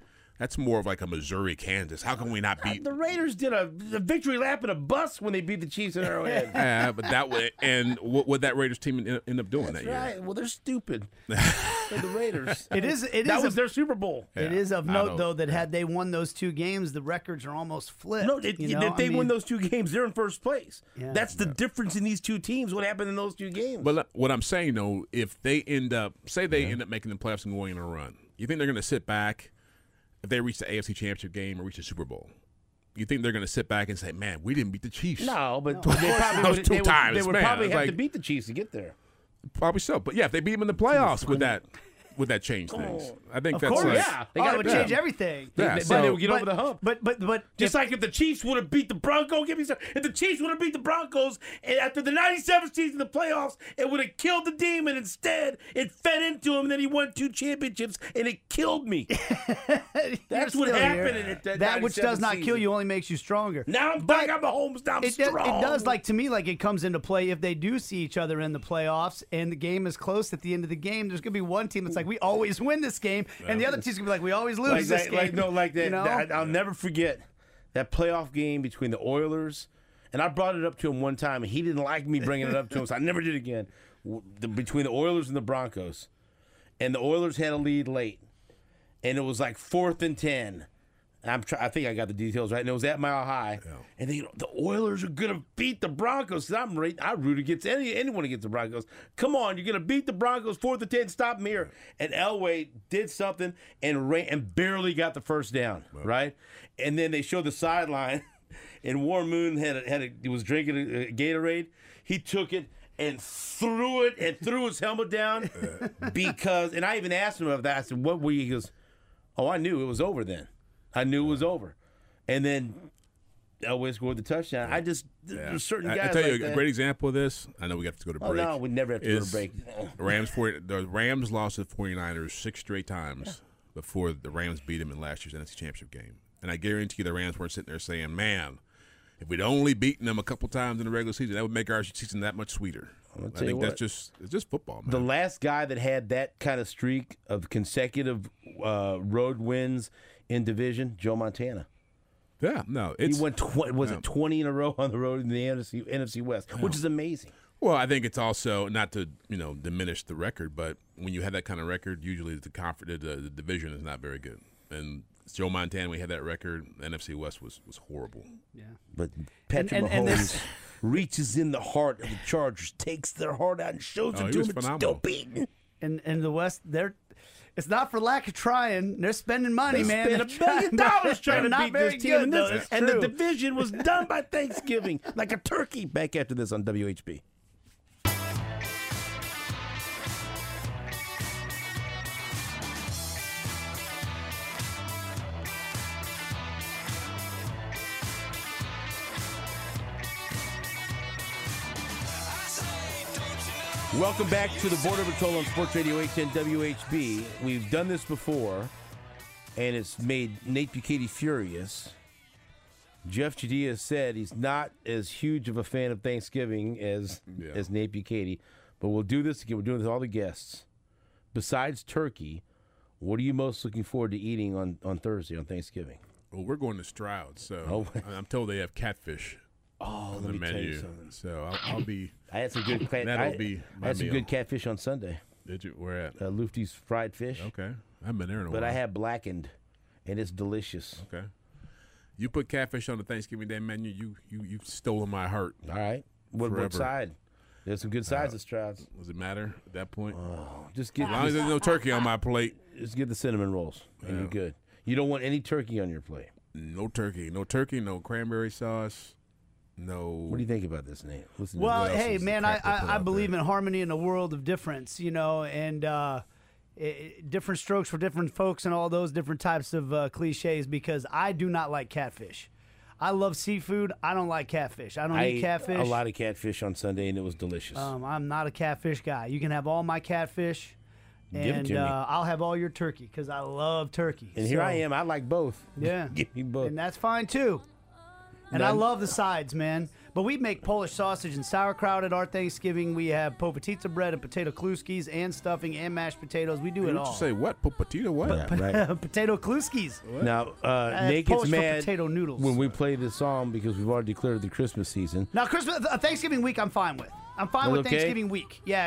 Speaker 5: more of like a Missouri, Kansas. How can we not beat –
Speaker 4: The Raiders did a victory lap in a bus when they beat the Chiefs in Arrowhead.
Speaker 5: Yeah, but that way – and what would that Raiders team end up doing that year?
Speaker 4: Right. Well, they're stupid. They're the Raiders.
Speaker 6: That
Speaker 4: was their Super Bowl.
Speaker 6: It is of note, though, that had they won those two games, the records are almost flipped.
Speaker 4: No, if they win those two games, they're in first place. Yeah. That's the difference in these two teams, what happened in those two games.
Speaker 5: But what I'm saying, though, if they end up making the playoffs and going on a run, you think they're going to sit back if they reach the AFC Championship game or reach the Super Bowl? You think they're going to sit back and say, man, we didn't beat the Chiefs?
Speaker 4: No, but they would probably have to beat the Chiefs to get there.
Speaker 5: Probably so. But, yeah, if they beat them in the playoffs, would that change things? I think that's
Speaker 6: course,
Speaker 5: like,
Speaker 6: yeah. It would change everything.
Speaker 5: Yeah,
Speaker 4: then they would get over the hump.
Speaker 6: But
Speaker 4: just like if the Chiefs would have beat the Broncos, if the Chiefs would have beat the Broncos and after the 97 season, the playoffs, it would have killed the demon. Instead, it fed into him, and then he won 2 championships, and it killed me. That's what happened.
Speaker 6: That which does not kill you only makes you stronger.
Speaker 4: Now I'm back on Mahomes. Now I'm strong.
Speaker 6: It does, like, to me, like it comes into play if they do see each other in the playoffs and the game is close at the end of the game. There's going to be one team that's like, we always win this game, and the other team's gonna be like, we always lose this game.
Speaker 4: I'll never forget that playoff game between the Oilers, and I brought it up to him one time, and he didn't like me bringing it up to him, so I never did again. Between the Oilers and the Broncos, and the Oilers had a lead late, and it was like 4th and 10. I think I got the details right, and it was at Mile High. Yeah. And the Oilers are going to beat the Broncos. I root against anyone against the Broncos. Come on, you're going to beat the Broncos 4th and 10. Stop them here. And Elway did something and barely got the first down, right? And then they showed the sideline, and Warren Moon was drinking a Gatorade. He took it and threw his helmet down because. And I even asked him about that. I said, "What were you?" He goes, "Oh, I knew it was over then. I knew it was over." And then Elway scored the touchdown. There's certain guys.
Speaker 5: I tell you
Speaker 6: like
Speaker 5: a great example of this. I know we have to go to break.
Speaker 4: Oh, no, we never have to go to break.
Speaker 5: The Rams lost to the 49ers 6 straight times before the Rams beat them in last year's NFC Championship game. And I guarantee you the Rams weren't sitting there saying, man, if we'd only beaten them a couple times in the regular season, that would make our season that much sweeter. I think it's just football, man.
Speaker 4: The last guy that had that kind of streak of consecutive road wins in division, Joe Montana.
Speaker 5: Yeah, no.
Speaker 4: He won 20 in a row on the road in the NFC West, which is amazing.
Speaker 5: Well, I think it's also, not to diminish the record, but when you have that kind of record, usually the division is not very good. And Joe Montana, we had that record. The NFC West was horrible.
Speaker 4: But Patrick
Speaker 6: and
Speaker 4: Mahomes reaches in the heart of the Chargers, takes their heart out, and shows
Speaker 5: Oh,
Speaker 4: it
Speaker 5: he
Speaker 4: to
Speaker 5: was
Speaker 4: them. It's
Speaker 5: phenomenal.
Speaker 4: still beating.
Speaker 6: in the West, it's not for lack of trying. They're spending money,
Speaker 4: They
Speaker 6: man.
Speaker 4: spent
Speaker 6: They're
Speaker 4: $1 billion trying to
Speaker 6: not
Speaker 4: beat
Speaker 6: very
Speaker 4: this team,
Speaker 6: good,
Speaker 4: and,
Speaker 6: though.
Speaker 4: this-
Speaker 6: It's
Speaker 4: and the
Speaker 6: true.
Speaker 4: division was done by Thanksgiving, like a turkey. Back after this on WHB. Welcome back to the Border Patrol on Sports Radio 810 WHB. We've done this before, and it's made Nate Bukaty furious. Jeff Chadiha said he's not as huge of a fan of Thanksgiving as Nate Bukaty, but we'll do this again. We're doing this with all the guests. Besides turkey, what are you most looking forward to eating on Thursday, on Thanksgiving?
Speaker 5: Well, we're going to Stroud, so I'm told they have catfish
Speaker 4: Oh,
Speaker 5: on
Speaker 4: let
Speaker 5: the
Speaker 4: me tell you
Speaker 5: menu.
Speaker 4: something.
Speaker 5: So I'll be.
Speaker 4: I had some good
Speaker 5: That'll be
Speaker 4: I had some
Speaker 5: my
Speaker 4: good
Speaker 5: meal.
Speaker 4: catfish on Sunday.
Speaker 5: Did you? Where at?
Speaker 4: Lufty's fried fish.
Speaker 5: Okay, I haven't been there in a
Speaker 4: But
Speaker 5: while.
Speaker 4: I had blackened, and it's delicious.
Speaker 5: Okay. You put catfish on the Thanksgiving Day menu. You've stolen my heart.
Speaker 4: All right. What
Speaker 5: Forever.
Speaker 4: side? There's some good sides of Stroud's.
Speaker 5: Does it matter at that point?
Speaker 4: Just get
Speaker 5: As long as there's no turkey on my plate.
Speaker 4: just get the cinnamon rolls, and you're good. You don't want any turkey on your plate.
Speaker 5: No turkey. No turkey. No cranberry sauce. No.
Speaker 4: What do you think about this, Nate? Listen to
Speaker 6: Well,
Speaker 5: What else
Speaker 6: hey,
Speaker 5: is the
Speaker 6: man,
Speaker 5: crap they put
Speaker 6: I
Speaker 5: out
Speaker 6: believe
Speaker 5: there?
Speaker 6: in harmony in a world of difference, and different strokes for different folks and all those different types of cliches, because I do not like catfish. I love seafood. I don't like catfish. I don't
Speaker 4: I
Speaker 6: eat
Speaker 4: ate
Speaker 6: catfish.
Speaker 4: a lot of catfish on Sunday, and it was delicious.
Speaker 6: I'm not a catfish guy. You can have all my catfish,
Speaker 4: Give it
Speaker 6: and
Speaker 4: to me.
Speaker 6: I'll have all your turkey because I love turkey.
Speaker 4: and here
Speaker 6: So,
Speaker 4: I am. I like both.
Speaker 6: Yeah.
Speaker 4: Give me both.
Speaker 6: And that's fine too. And I love the sides, man. But we make Polish sausage and sauerkraut at our Thanksgiving. We have popatitsa bread and potato kluskis and stuffing and mashed potatoes. We do it
Speaker 5: Did
Speaker 6: all.
Speaker 5: you say what? Potato what?
Speaker 4: Yeah, right.
Speaker 6: Potato kluskis.
Speaker 4: Now, Nate gets
Speaker 6: Polish for
Speaker 4: mad
Speaker 6: potato noodles.
Speaker 4: when we play this song because we've already declared the Christmas season.
Speaker 6: Now, Thanksgiving week, I'm fine with. I'm fine
Speaker 4: That's
Speaker 6: with
Speaker 4: okay?
Speaker 6: Thanksgiving week. Yeah,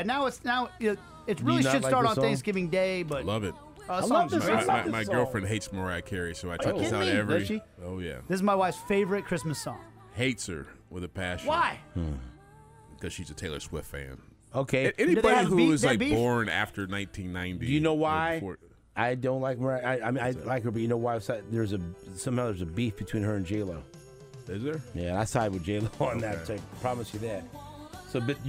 Speaker 6: it
Speaker 4: you
Speaker 6: really
Speaker 4: not
Speaker 6: should
Speaker 4: like
Speaker 6: start
Speaker 4: this
Speaker 6: on
Speaker 4: song?
Speaker 6: Thanksgiving Day, but
Speaker 5: Love it.
Speaker 6: songs
Speaker 4: love this
Speaker 6: are great.
Speaker 4: song. love
Speaker 5: My
Speaker 4: this
Speaker 5: girlfriend hates Mariah Carey, so I check this
Speaker 4: kidding
Speaker 5: out
Speaker 4: me?
Speaker 5: every.
Speaker 4: Does she?
Speaker 5: Oh yeah,
Speaker 6: This is my wife's favorite Christmas song.
Speaker 5: hates her with a passion.
Speaker 6: Why?
Speaker 5: Because she's a Taylor Swift fan.
Speaker 4: Okay.
Speaker 5: Anybody
Speaker 6: have
Speaker 5: who
Speaker 6: beef-
Speaker 5: was
Speaker 6: they
Speaker 5: like
Speaker 6: beef?
Speaker 5: born after 1990.
Speaker 4: Do you know
Speaker 5: or
Speaker 4: why?
Speaker 5: before-
Speaker 4: I don't like Mariah. I mean, I like her, but you know why? Somehow there's a beef between her and J-Lo.
Speaker 5: Is there?
Speaker 4: Yeah, I side with J-Lo on that.
Speaker 5: Okay.
Speaker 4: I promise you that. So, but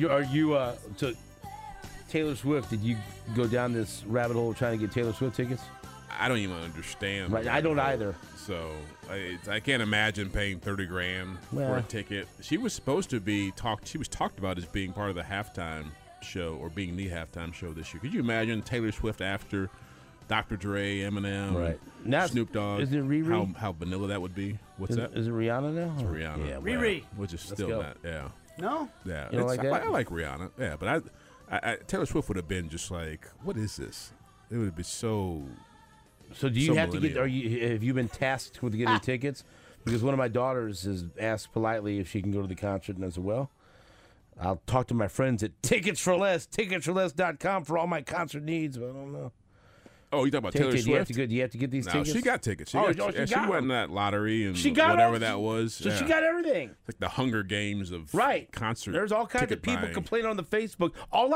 Speaker 4: so Taylor Swift? Did you go down this rabbit hole trying to get Taylor Swift tickets?
Speaker 5: I don't even understand.
Speaker 4: Right, I don't either.
Speaker 5: So I can't imagine paying $30,000 for
Speaker 4: Well.
Speaker 5: a ticket. She was supposed to be She was talked about as being part of the halftime show or being the halftime show this year. Could you imagine Taylor Swift after Dr. Dre, Eminem,
Speaker 4: Right. Now it's-
Speaker 5: Snoop Dogg?
Speaker 4: isn't it Riri?
Speaker 5: How vanilla that would be? What's that?
Speaker 4: Is it Rihanna now?
Speaker 5: It's Rihanna.
Speaker 4: Yeah,
Speaker 6: Riri.
Speaker 5: Which is
Speaker 4: Let's
Speaker 5: still
Speaker 4: go.
Speaker 5: not. Yeah.
Speaker 6: No?
Speaker 5: Yeah.
Speaker 4: You don't like that?
Speaker 5: I like Rihanna. Yeah, but Taylor Swift would have been just like, what is this? It would be so.
Speaker 4: So do you
Speaker 5: So
Speaker 4: have to get?
Speaker 5: millennial.
Speaker 4: Have you been tasked with getting tickets? Because one of my daughters has asked politely if she can go to the concert, and I said, well, I'll talk to my friends at Tickets for Less, ticketsforless.com for all my concert needs. But I don't know.
Speaker 5: Oh, you talking about Taylor
Speaker 4: Do you have
Speaker 5: Swift?
Speaker 4: to get these
Speaker 5: No,
Speaker 4: tickets?
Speaker 5: she got tickets. She
Speaker 4: Oh,
Speaker 5: got,
Speaker 4: she
Speaker 5: she
Speaker 4: got
Speaker 5: won
Speaker 4: them.
Speaker 5: that lottery and
Speaker 4: She got
Speaker 5: whatever
Speaker 4: all-
Speaker 5: that was.
Speaker 4: So she
Speaker 5: Yeah.
Speaker 4: got everything.
Speaker 5: Like the Hunger Games of
Speaker 4: Right.
Speaker 5: concert.
Speaker 4: There's all kinds of
Speaker 5: ticket
Speaker 4: people
Speaker 5: buying.
Speaker 4: complaining on the Facebook. All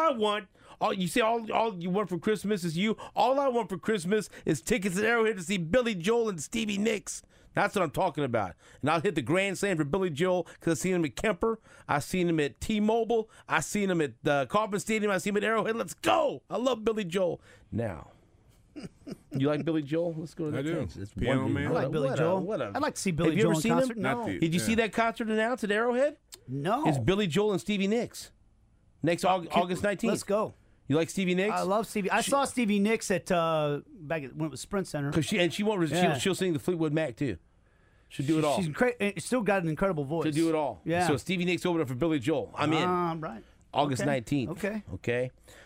Speaker 4: you want for Christmas is you. All I want for Christmas is tickets at Arrowhead to see Billy Joel and Stevie Nicks. That's what I'm talking about. And I'll hit the Grand Slam for Billy Joel because I've seen him at Kemper. I've seen him at T-Mobile. I've seen him at the Kauffman Stadium. I've seen him at Arrowhead. Let's go. I love Billy Joel. Now, you like Billy Joel? Let's go to that.
Speaker 5: I do.
Speaker 4: concert. It's
Speaker 5: Piano
Speaker 4: one-
Speaker 5: Man.
Speaker 6: I
Speaker 5: what
Speaker 6: like Billy Joel. I'd like to see Billy
Speaker 4: Have you
Speaker 6: Joel
Speaker 4: ever
Speaker 6: in
Speaker 4: seen him?
Speaker 6: concert.
Speaker 5: Not
Speaker 6: No.
Speaker 5: the-
Speaker 4: Did you see that concert announced at Arrowhead?
Speaker 6: No.
Speaker 4: It's Billy Joel and Stevie Nicks. Next August 19th.
Speaker 6: Let's go.
Speaker 4: You like Stevie Nicks?
Speaker 6: I love Stevie. I saw Stevie Nicks at when it was Sprint Center.
Speaker 4: Because she won't.
Speaker 6: Yeah.
Speaker 4: She'll sing the Fleetwood Mac too. She'll do it all.
Speaker 6: She's still got an incredible voice.
Speaker 4: She'll do it all.
Speaker 6: Yeah.
Speaker 4: So Stevie Nicks over there for Billy Joel. I'm in.
Speaker 6: Right.
Speaker 4: August
Speaker 6: Okay.
Speaker 4: 19th.
Speaker 6: Okay.
Speaker 4: Okay.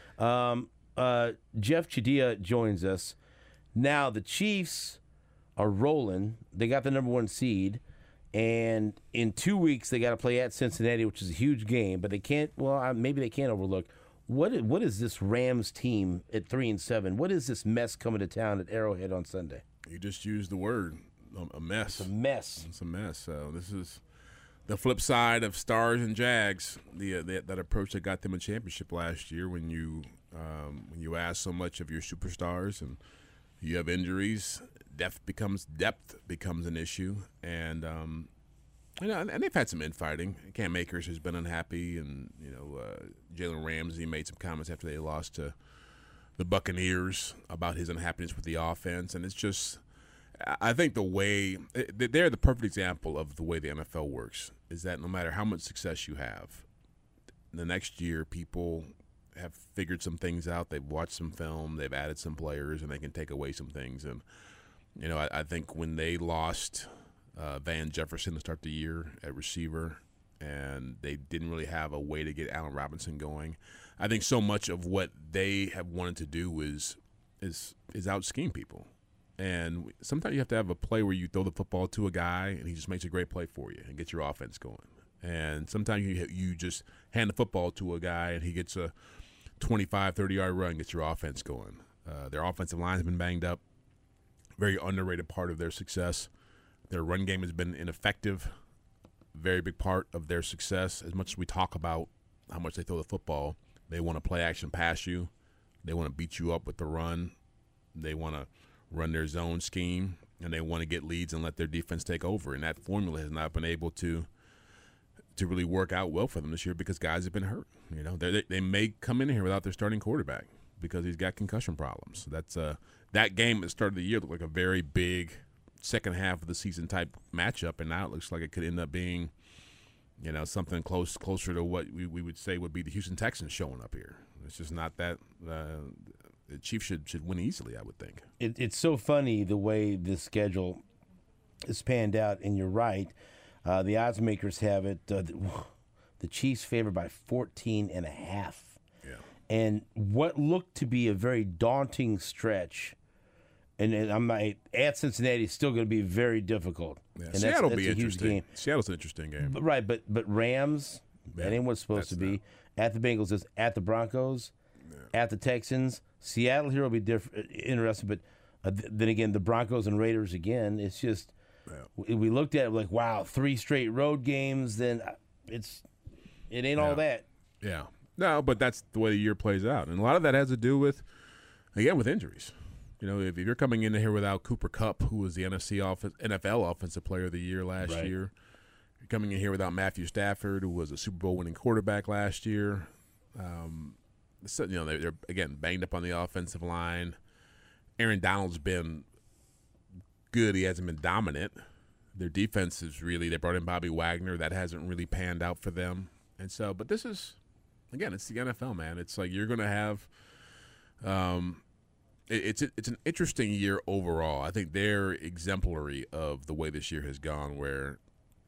Speaker 4: Jeff Chadiha joins us. Now the Chiefs are rolling. They got the number 1 seed. And in 2 weeks, they got to play at Cincinnati, which is a huge game. But they can't, maybe they can't overlook. What is this Rams team at 3-7? What is this mess coming to town at Arrowhead on Sunday?
Speaker 5: You just used the word, a mess.
Speaker 4: It's a mess.
Speaker 5: It's a mess. So this is the flip side of Stars and Jags, that approach that got them a championship last year. When you ask so much of your superstars and you have injuries, depth becomes an issue, and and they've had some infighting. Cam Akers has been unhappy, and Jalen Ramsey made some comments after they lost to the Buccaneers about his unhappiness with the offense, and it's just, I think they're the perfect example of the way the NFL works, is that no matter how much success you have, the next year people have figured some things out, they've watched some film, they've added some players, and they can take away some things. And, I think when they lost Van Jefferson to start the year at receiver, and they didn't really have a way to get Allen Robinson going, I think so much of what they have wanted to do is out-scheme people. And sometimes you have to have a play where you throw the football to a guy and he just makes a great play for you and gets your offense going. And sometimes you just hand the football to a guy and he gets a 25, 30-yard run and gets your offense going. Their offensive line has been banged up, very underrated part of their success. Their run game has been ineffective, very big part of their success. As much as we talk about how much they throw the football, they want to play action past you. They want to beat you up with the run. They want to run their zone scheme, and they want to get leads and let their defense take over. And that formula has not been able to really work out well for them this year because guys have been hurt. They may come in here without their starting quarterback because he's got concussion problems. That's that game at the start of the year looked like a very big second half of the season type matchup, and now it looks like it could end up being something closer to what we would say would be the Houston Texans showing up here. It's just not that. The Chiefs should win easily, I would think.
Speaker 4: It's so funny the way this schedule is panned out, and you're right. The odds makers have it. The Chiefs favored by 14.5.
Speaker 5: Yeah.
Speaker 4: And what looked to be a very daunting stretch, and I'm not at Cincinnati is still going to be very difficult.
Speaker 5: Yeah.
Speaker 4: And
Speaker 5: Seattle will
Speaker 4: that's
Speaker 5: be
Speaker 4: a huge
Speaker 5: interesting.
Speaker 4: game.
Speaker 5: Seattle's an interesting game.
Speaker 4: But Rams, that ain't what it's supposed to be.
Speaker 5: not.
Speaker 4: At the Bengals, is at the Broncos, at the Texans. Seattle here will be interesting, but then again, the Broncos and Raiders again. It's just we looked at it like, wow, 3 straight road games. Then it ain't all that.
Speaker 5: Yeah, no, but that's the way the year plays out, and a lot of that has to do with injuries. If you're coming in here without Cooper Kupp, who was the NFL Offensive Player of the Year last year, you're coming in here without Matthew Stafford, who was a Super Bowl winning quarterback last year. So, they're again banged up on the offensive line. Aaron Donald's been good. He hasn't been dominant. Their defense is really, they brought in Bobby Wagner. That hasn't really panned out for them. And so, but this is, again, it's the NFL, man. It's like you're going to have it's an interesting year overall. I think they're exemplary of the way this year has gone, where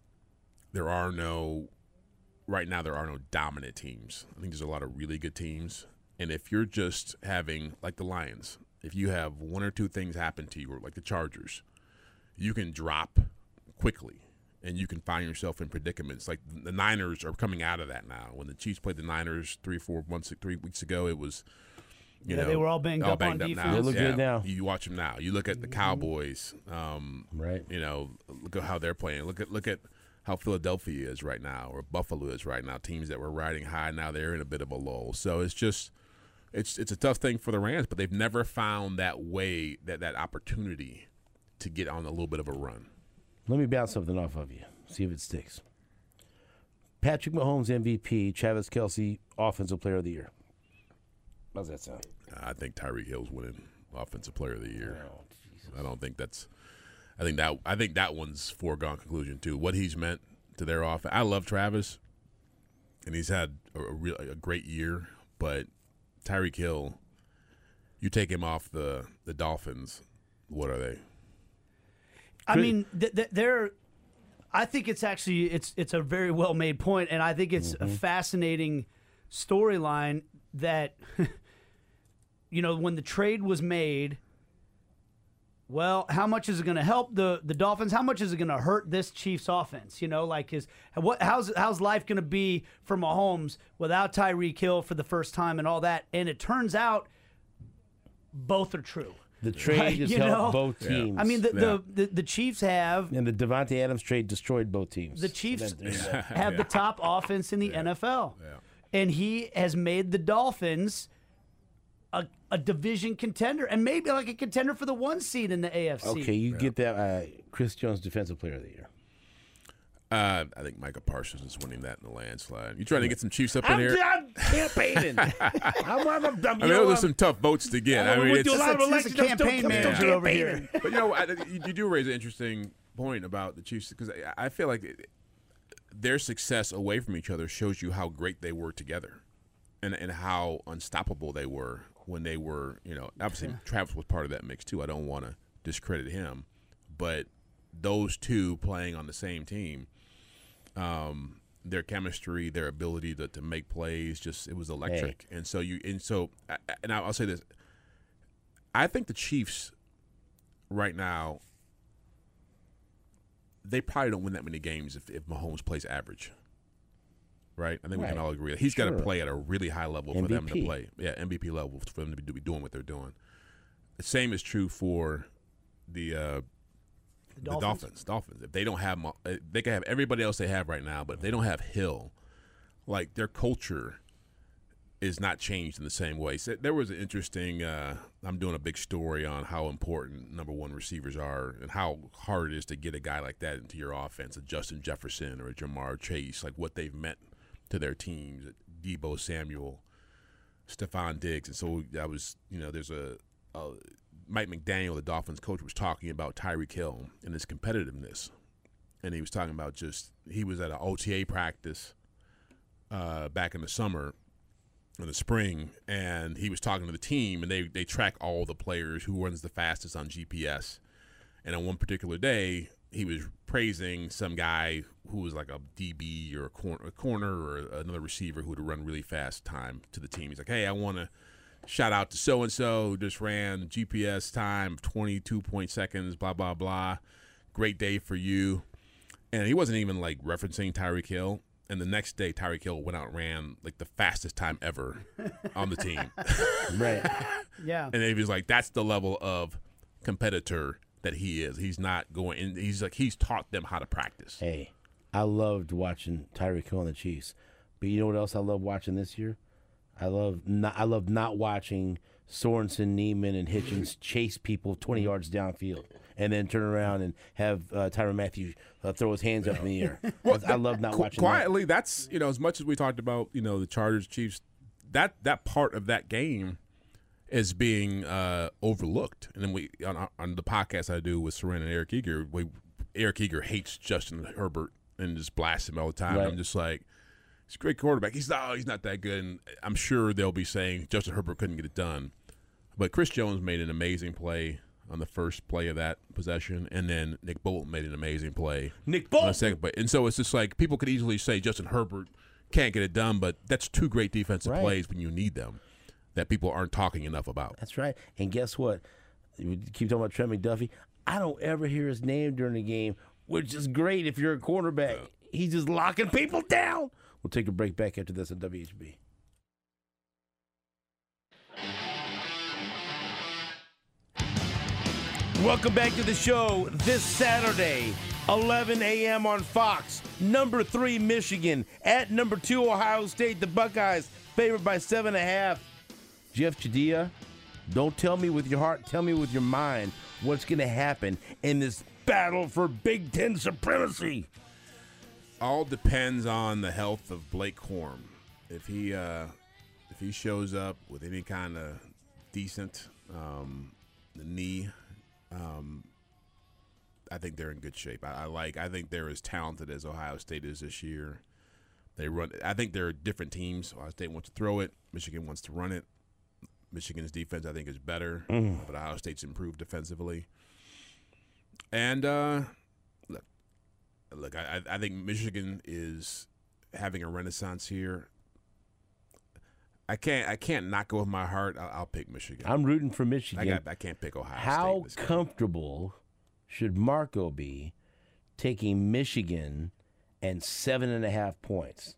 Speaker 5: right now there are no dominant teams. I think there's a lot of really good teams. And if you're just having, like the Lions, if you have 1 or 2 things happen to you, or like the Chargers, you can drop quickly and you can find yourself in predicaments. Like the Niners are coming out of that now. When the Chiefs played the Niners 3 weeks ago, it was,
Speaker 6: they were all banged up on defense.
Speaker 5: now.
Speaker 4: They look good now.
Speaker 5: You watch them now. You look at the Cowboys.
Speaker 4: Right.
Speaker 5: Look at how they're playing. Look at how Philadelphia is right now, or Buffalo is right now. Teams that were riding high, now they're in a bit of a lull. So it's just, it's a tough thing for the Rams, but they've never found that way, that opportunity to get on a little bit of a run.
Speaker 4: Let me bounce something off of you. See if it sticks. Patrick Mahomes MVP, Travis Kelce Offensive Player of the Year. How's that sound?
Speaker 5: I think Tyreek Hill's winning Offensive Player of the Year.
Speaker 4: Oh, Jesus.
Speaker 5: I don't think that's. I think that one's foregone conclusion too. What he's meant to their offense. I love Travis, and he's had a great year. But Tyreek Hill, you take him off the Dolphins, what are they?
Speaker 6: I mean, they're. I think it's actually it's a very well made point, and I think it's a fascinating storyline that when the trade was made. Well, how much is it going to help the Dolphins? How much is it going to hurt this Chiefs offense? How's life going to be for Mahomes without Tyreek Hill for the first time and all that? And it turns out both are true.
Speaker 4: The trade has
Speaker 6: you
Speaker 4: helped
Speaker 6: know?
Speaker 4: both teams.
Speaker 6: I mean, the Chiefs have
Speaker 4: and the Devontae Adams trade destroyed both teams.
Speaker 6: the Chiefs have the top offense in the NFL,
Speaker 5: Yeah.
Speaker 6: and he has made the Dolphins a division contender and maybe like a contender for the 1 seed in the AFC.
Speaker 4: Okay, you get that. Chris Jones, Defensive Player of the Year.
Speaker 5: I think Micah Parsons is winning that in the landslide. You trying to get some Chiefs up in here?
Speaker 4: I'm campaigning.
Speaker 5: I mean, those are some tough votes to get. I mean,
Speaker 4: we
Speaker 5: it's
Speaker 4: do a lot of
Speaker 6: He's a
Speaker 4: elections. I'm still
Speaker 6: campaign manager over here.
Speaker 5: But you know, you do raise an interesting point about the Chiefs because I feel like their success away from each other shows you how great they were together, and how unstoppable they were when they were. You know, obviously Travis was part of that mix too. I don't want to discredit him, but those two playing on the same team, their chemistry, their ability to make plays, it was electric.
Speaker 4: Hey.
Speaker 5: And I'll say this: I think the Chiefs right now, they probably don't win that many games if Mahomes plays average. Right? I think we can all agree that he's got to play at a really high level for them to play. Yeah, MVP level for them to be doing what they're doing. The same is true for the Dolphins. If they don't have, they can have everybody else they have right now, but if they don't have Hill, like their culture is not changed in the same way. So there was an interesting. I'm doing a big story on how important number one receivers are and how hard it is to get a guy like that into your offense, a Justin Jefferson or a Jamar Chase, like what they've meant to their teams, Deebo Samuel, Stephon Diggs, and so I was, there's a Mike McDaniel, the Dolphins coach, was talking about Tyreek Hill and his competitiveness, and he was talking about he was at an OTA practice back in the summer, in the spring, and he was talking to the team, and they track all the players who runs the fastest on GPS, and on one particular day, he was praising some guy who was like a DB or a corner or another receiver who would run really fast time to the team. He's like, hey, I want to shout out to so-and-so who just ran GPS time of 22 seconds, blah, blah, blah. Great day for you. And he wasn't even like referencing Tyreek Hill. And the next day, Tyreek Hill went out and ran like the fastest time ever on the team.
Speaker 4: Right.
Speaker 6: Yeah.
Speaker 5: And he was like, that's the level of competitor that he is. He's not going in. He's taught them how to practice.
Speaker 4: Hey, I loved watching Tyreek Hill and the Chiefs. But you know what else I love watching this year? I love not watching Sorensen, Neiman, and Hitchens chase people 20 yards downfield and then turn around and have Tyrann Mathieu throw his hands up in the air. I love not watching
Speaker 5: quietly. That's as much as we talked about the Chargers, Chiefs. That part of that game is being overlooked. And then we on the podcast I do with Saran and Eric Eager, Eric Eager hates Justin Herbert and just blasts him all the time.
Speaker 4: Right.
Speaker 5: I'm just like, he's a great quarterback. He's not that good. And I'm sure they'll be saying Justin Herbert couldn't get it done. But Chris Jones made an amazing play on the first play of that possession, and then Nick Bolton made an amazing play on the second play. And so it's just like people could easily say Justin Herbert can't get it done, but that's two great defensive plays when you need them that people aren't talking enough about.
Speaker 4: That's right. And guess what? We keep talking about Trent McDuffie. I don't ever hear his name during the game, which is great if you're a quarterback. Yeah. He's just locking people down. We'll take a break back after this on WHB. Welcome back to the show this Saturday, 11 a.m. on Fox. Number 3, Michigan. At number 2, Ohio State. The Buckeyes favored by 7.5. Jeff Chadiha, don't tell me with your heart, tell me with your mind what's going to happen in this battle for Big Ten supremacy.
Speaker 5: All depends on the health of Blake Corum. If he shows up with any kind of decent knee, I think they're in good shape. I think they're as talented as Ohio State is this year. I think there are different teams. Ohio State wants to throw it. Michigan wants to run it. Michigan's defense, I think, is better, but Ohio State's improved defensively. And look, I think Michigan is having a renaissance here. I can't not go with my heart. I'll pick Michigan.
Speaker 4: I'm rooting for Michigan.
Speaker 5: I can't pick Ohio State.
Speaker 4: How comfortable should Marco be taking Michigan and 7.5 points?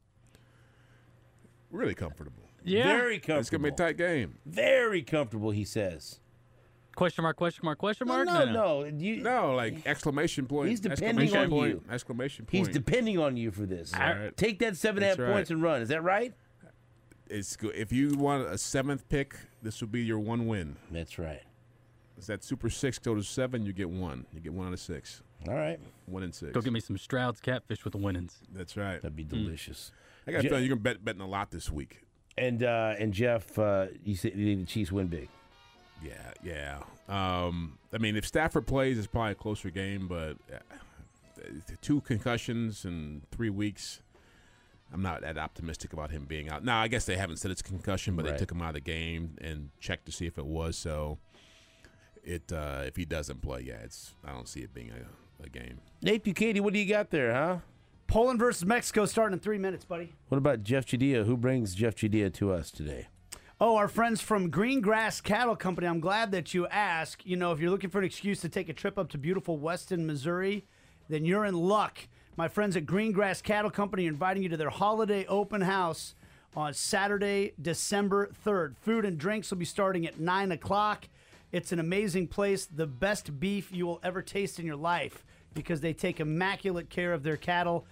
Speaker 5: Really comfortable.
Speaker 7: Yeah.
Speaker 4: Very comfortable.
Speaker 5: It's going to be a tight game.
Speaker 4: Very comfortable, he says.
Speaker 7: Question mark?
Speaker 4: No.
Speaker 5: No, like exclamation point.
Speaker 4: He's depending
Speaker 5: exclamation
Speaker 4: on
Speaker 5: point,
Speaker 4: you.
Speaker 5: Exclamation point.
Speaker 4: He's depending on you for this.
Speaker 5: Right.
Speaker 4: Take that 7.5
Speaker 5: That's right.
Speaker 4: points and run. Is that right?
Speaker 5: It's good. If you want a 7th pick, this will be your 1 win.
Speaker 4: That's right.
Speaker 5: It's that Super 6 go to 7, you get 1. You get 1 out of 6.
Speaker 4: All right.
Speaker 5: 1 and 6.
Speaker 7: Go get me some Stroud's catfish with the winnings.
Speaker 5: That's right.
Speaker 4: That'd be delicious.
Speaker 5: I got to tell you, you're going to betting a lot this week.
Speaker 4: And Jeff, you said the Chiefs win big.
Speaker 5: Yeah. I mean, if Stafford plays, it's probably a closer game, but 2 concussions in 3 weeks, I'm not that optimistic about him being out. Now, I guess they haven't said it's a concussion, but
Speaker 4: Right.
Speaker 5: they took him out of the game and checked to see if it was. So, if he doesn't play, I don't see it being a game.
Speaker 4: Nate Buchanan, what do you got there, huh?
Speaker 6: Poland versus Mexico starting in 3 minutes, buddy.
Speaker 4: What about Jeff Chidilla? Who brings Jeff Chidilla to us today?
Speaker 6: Oh, our friends from Green Grass Cattle Company. I'm glad that you asked. You know, if you're looking for an excuse to take a trip up to beautiful Weston, Missouri, then you're in luck. My friends at Green Grass Cattle Company are inviting you to their holiday open house on Saturday, December 3rd. Food and drinks will be starting at 9 o'clock. It's an amazing place, the best beef you will ever taste in your life because they take immaculate care of their cattle.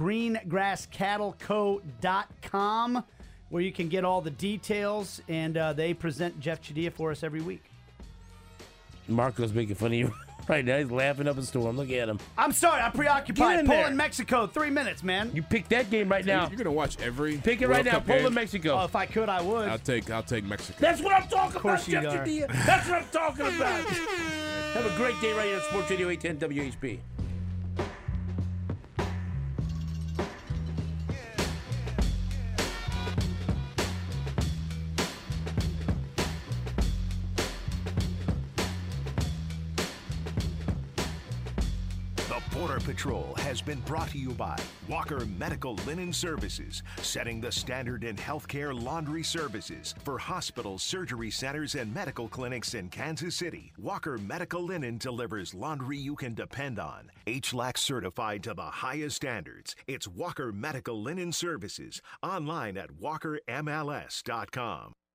Speaker 6: GreenGrassCattleCo.com, where you can get all the details, and they present Jeff Chidilla for us every week.
Speaker 4: Marco's making fun of you right now. He's laughing up a storm. Look at him.
Speaker 6: I'm sorry, I'm
Speaker 4: Get
Speaker 6: preoccupied.
Speaker 4: in there.
Speaker 6: Poland, Mexico, 3 minutes, man.
Speaker 4: You pick that game right now.
Speaker 5: You're going to watch every
Speaker 4: Pick it
Speaker 5: World
Speaker 4: right now.
Speaker 5: Cup game?
Speaker 4: Poland, Mexico.
Speaker 6: Oh, if I could, I would.
Speaker 5: I'll take Mexico.
Speaker 4: That's what I'm talking about,
Speaker 6: course you
Speaker 4: Jeff
Speaker 6: are.
Speaker 4: Chidilla. That's what I'm talking about. Have a great day right here at Sports Radio 810 WHP.
Speaker 2: The Border Patrol has been brought to you by Walker Medical Linen Services, setting the standard in healthcare laundry services for hospitals, surgery centers, and medical clinics in Kansas City. Walker Medical Linen delivers laundry you can depend on. HLAC certified to the highest standards. It's Walker Medical Linen Services, online at walkermls.com.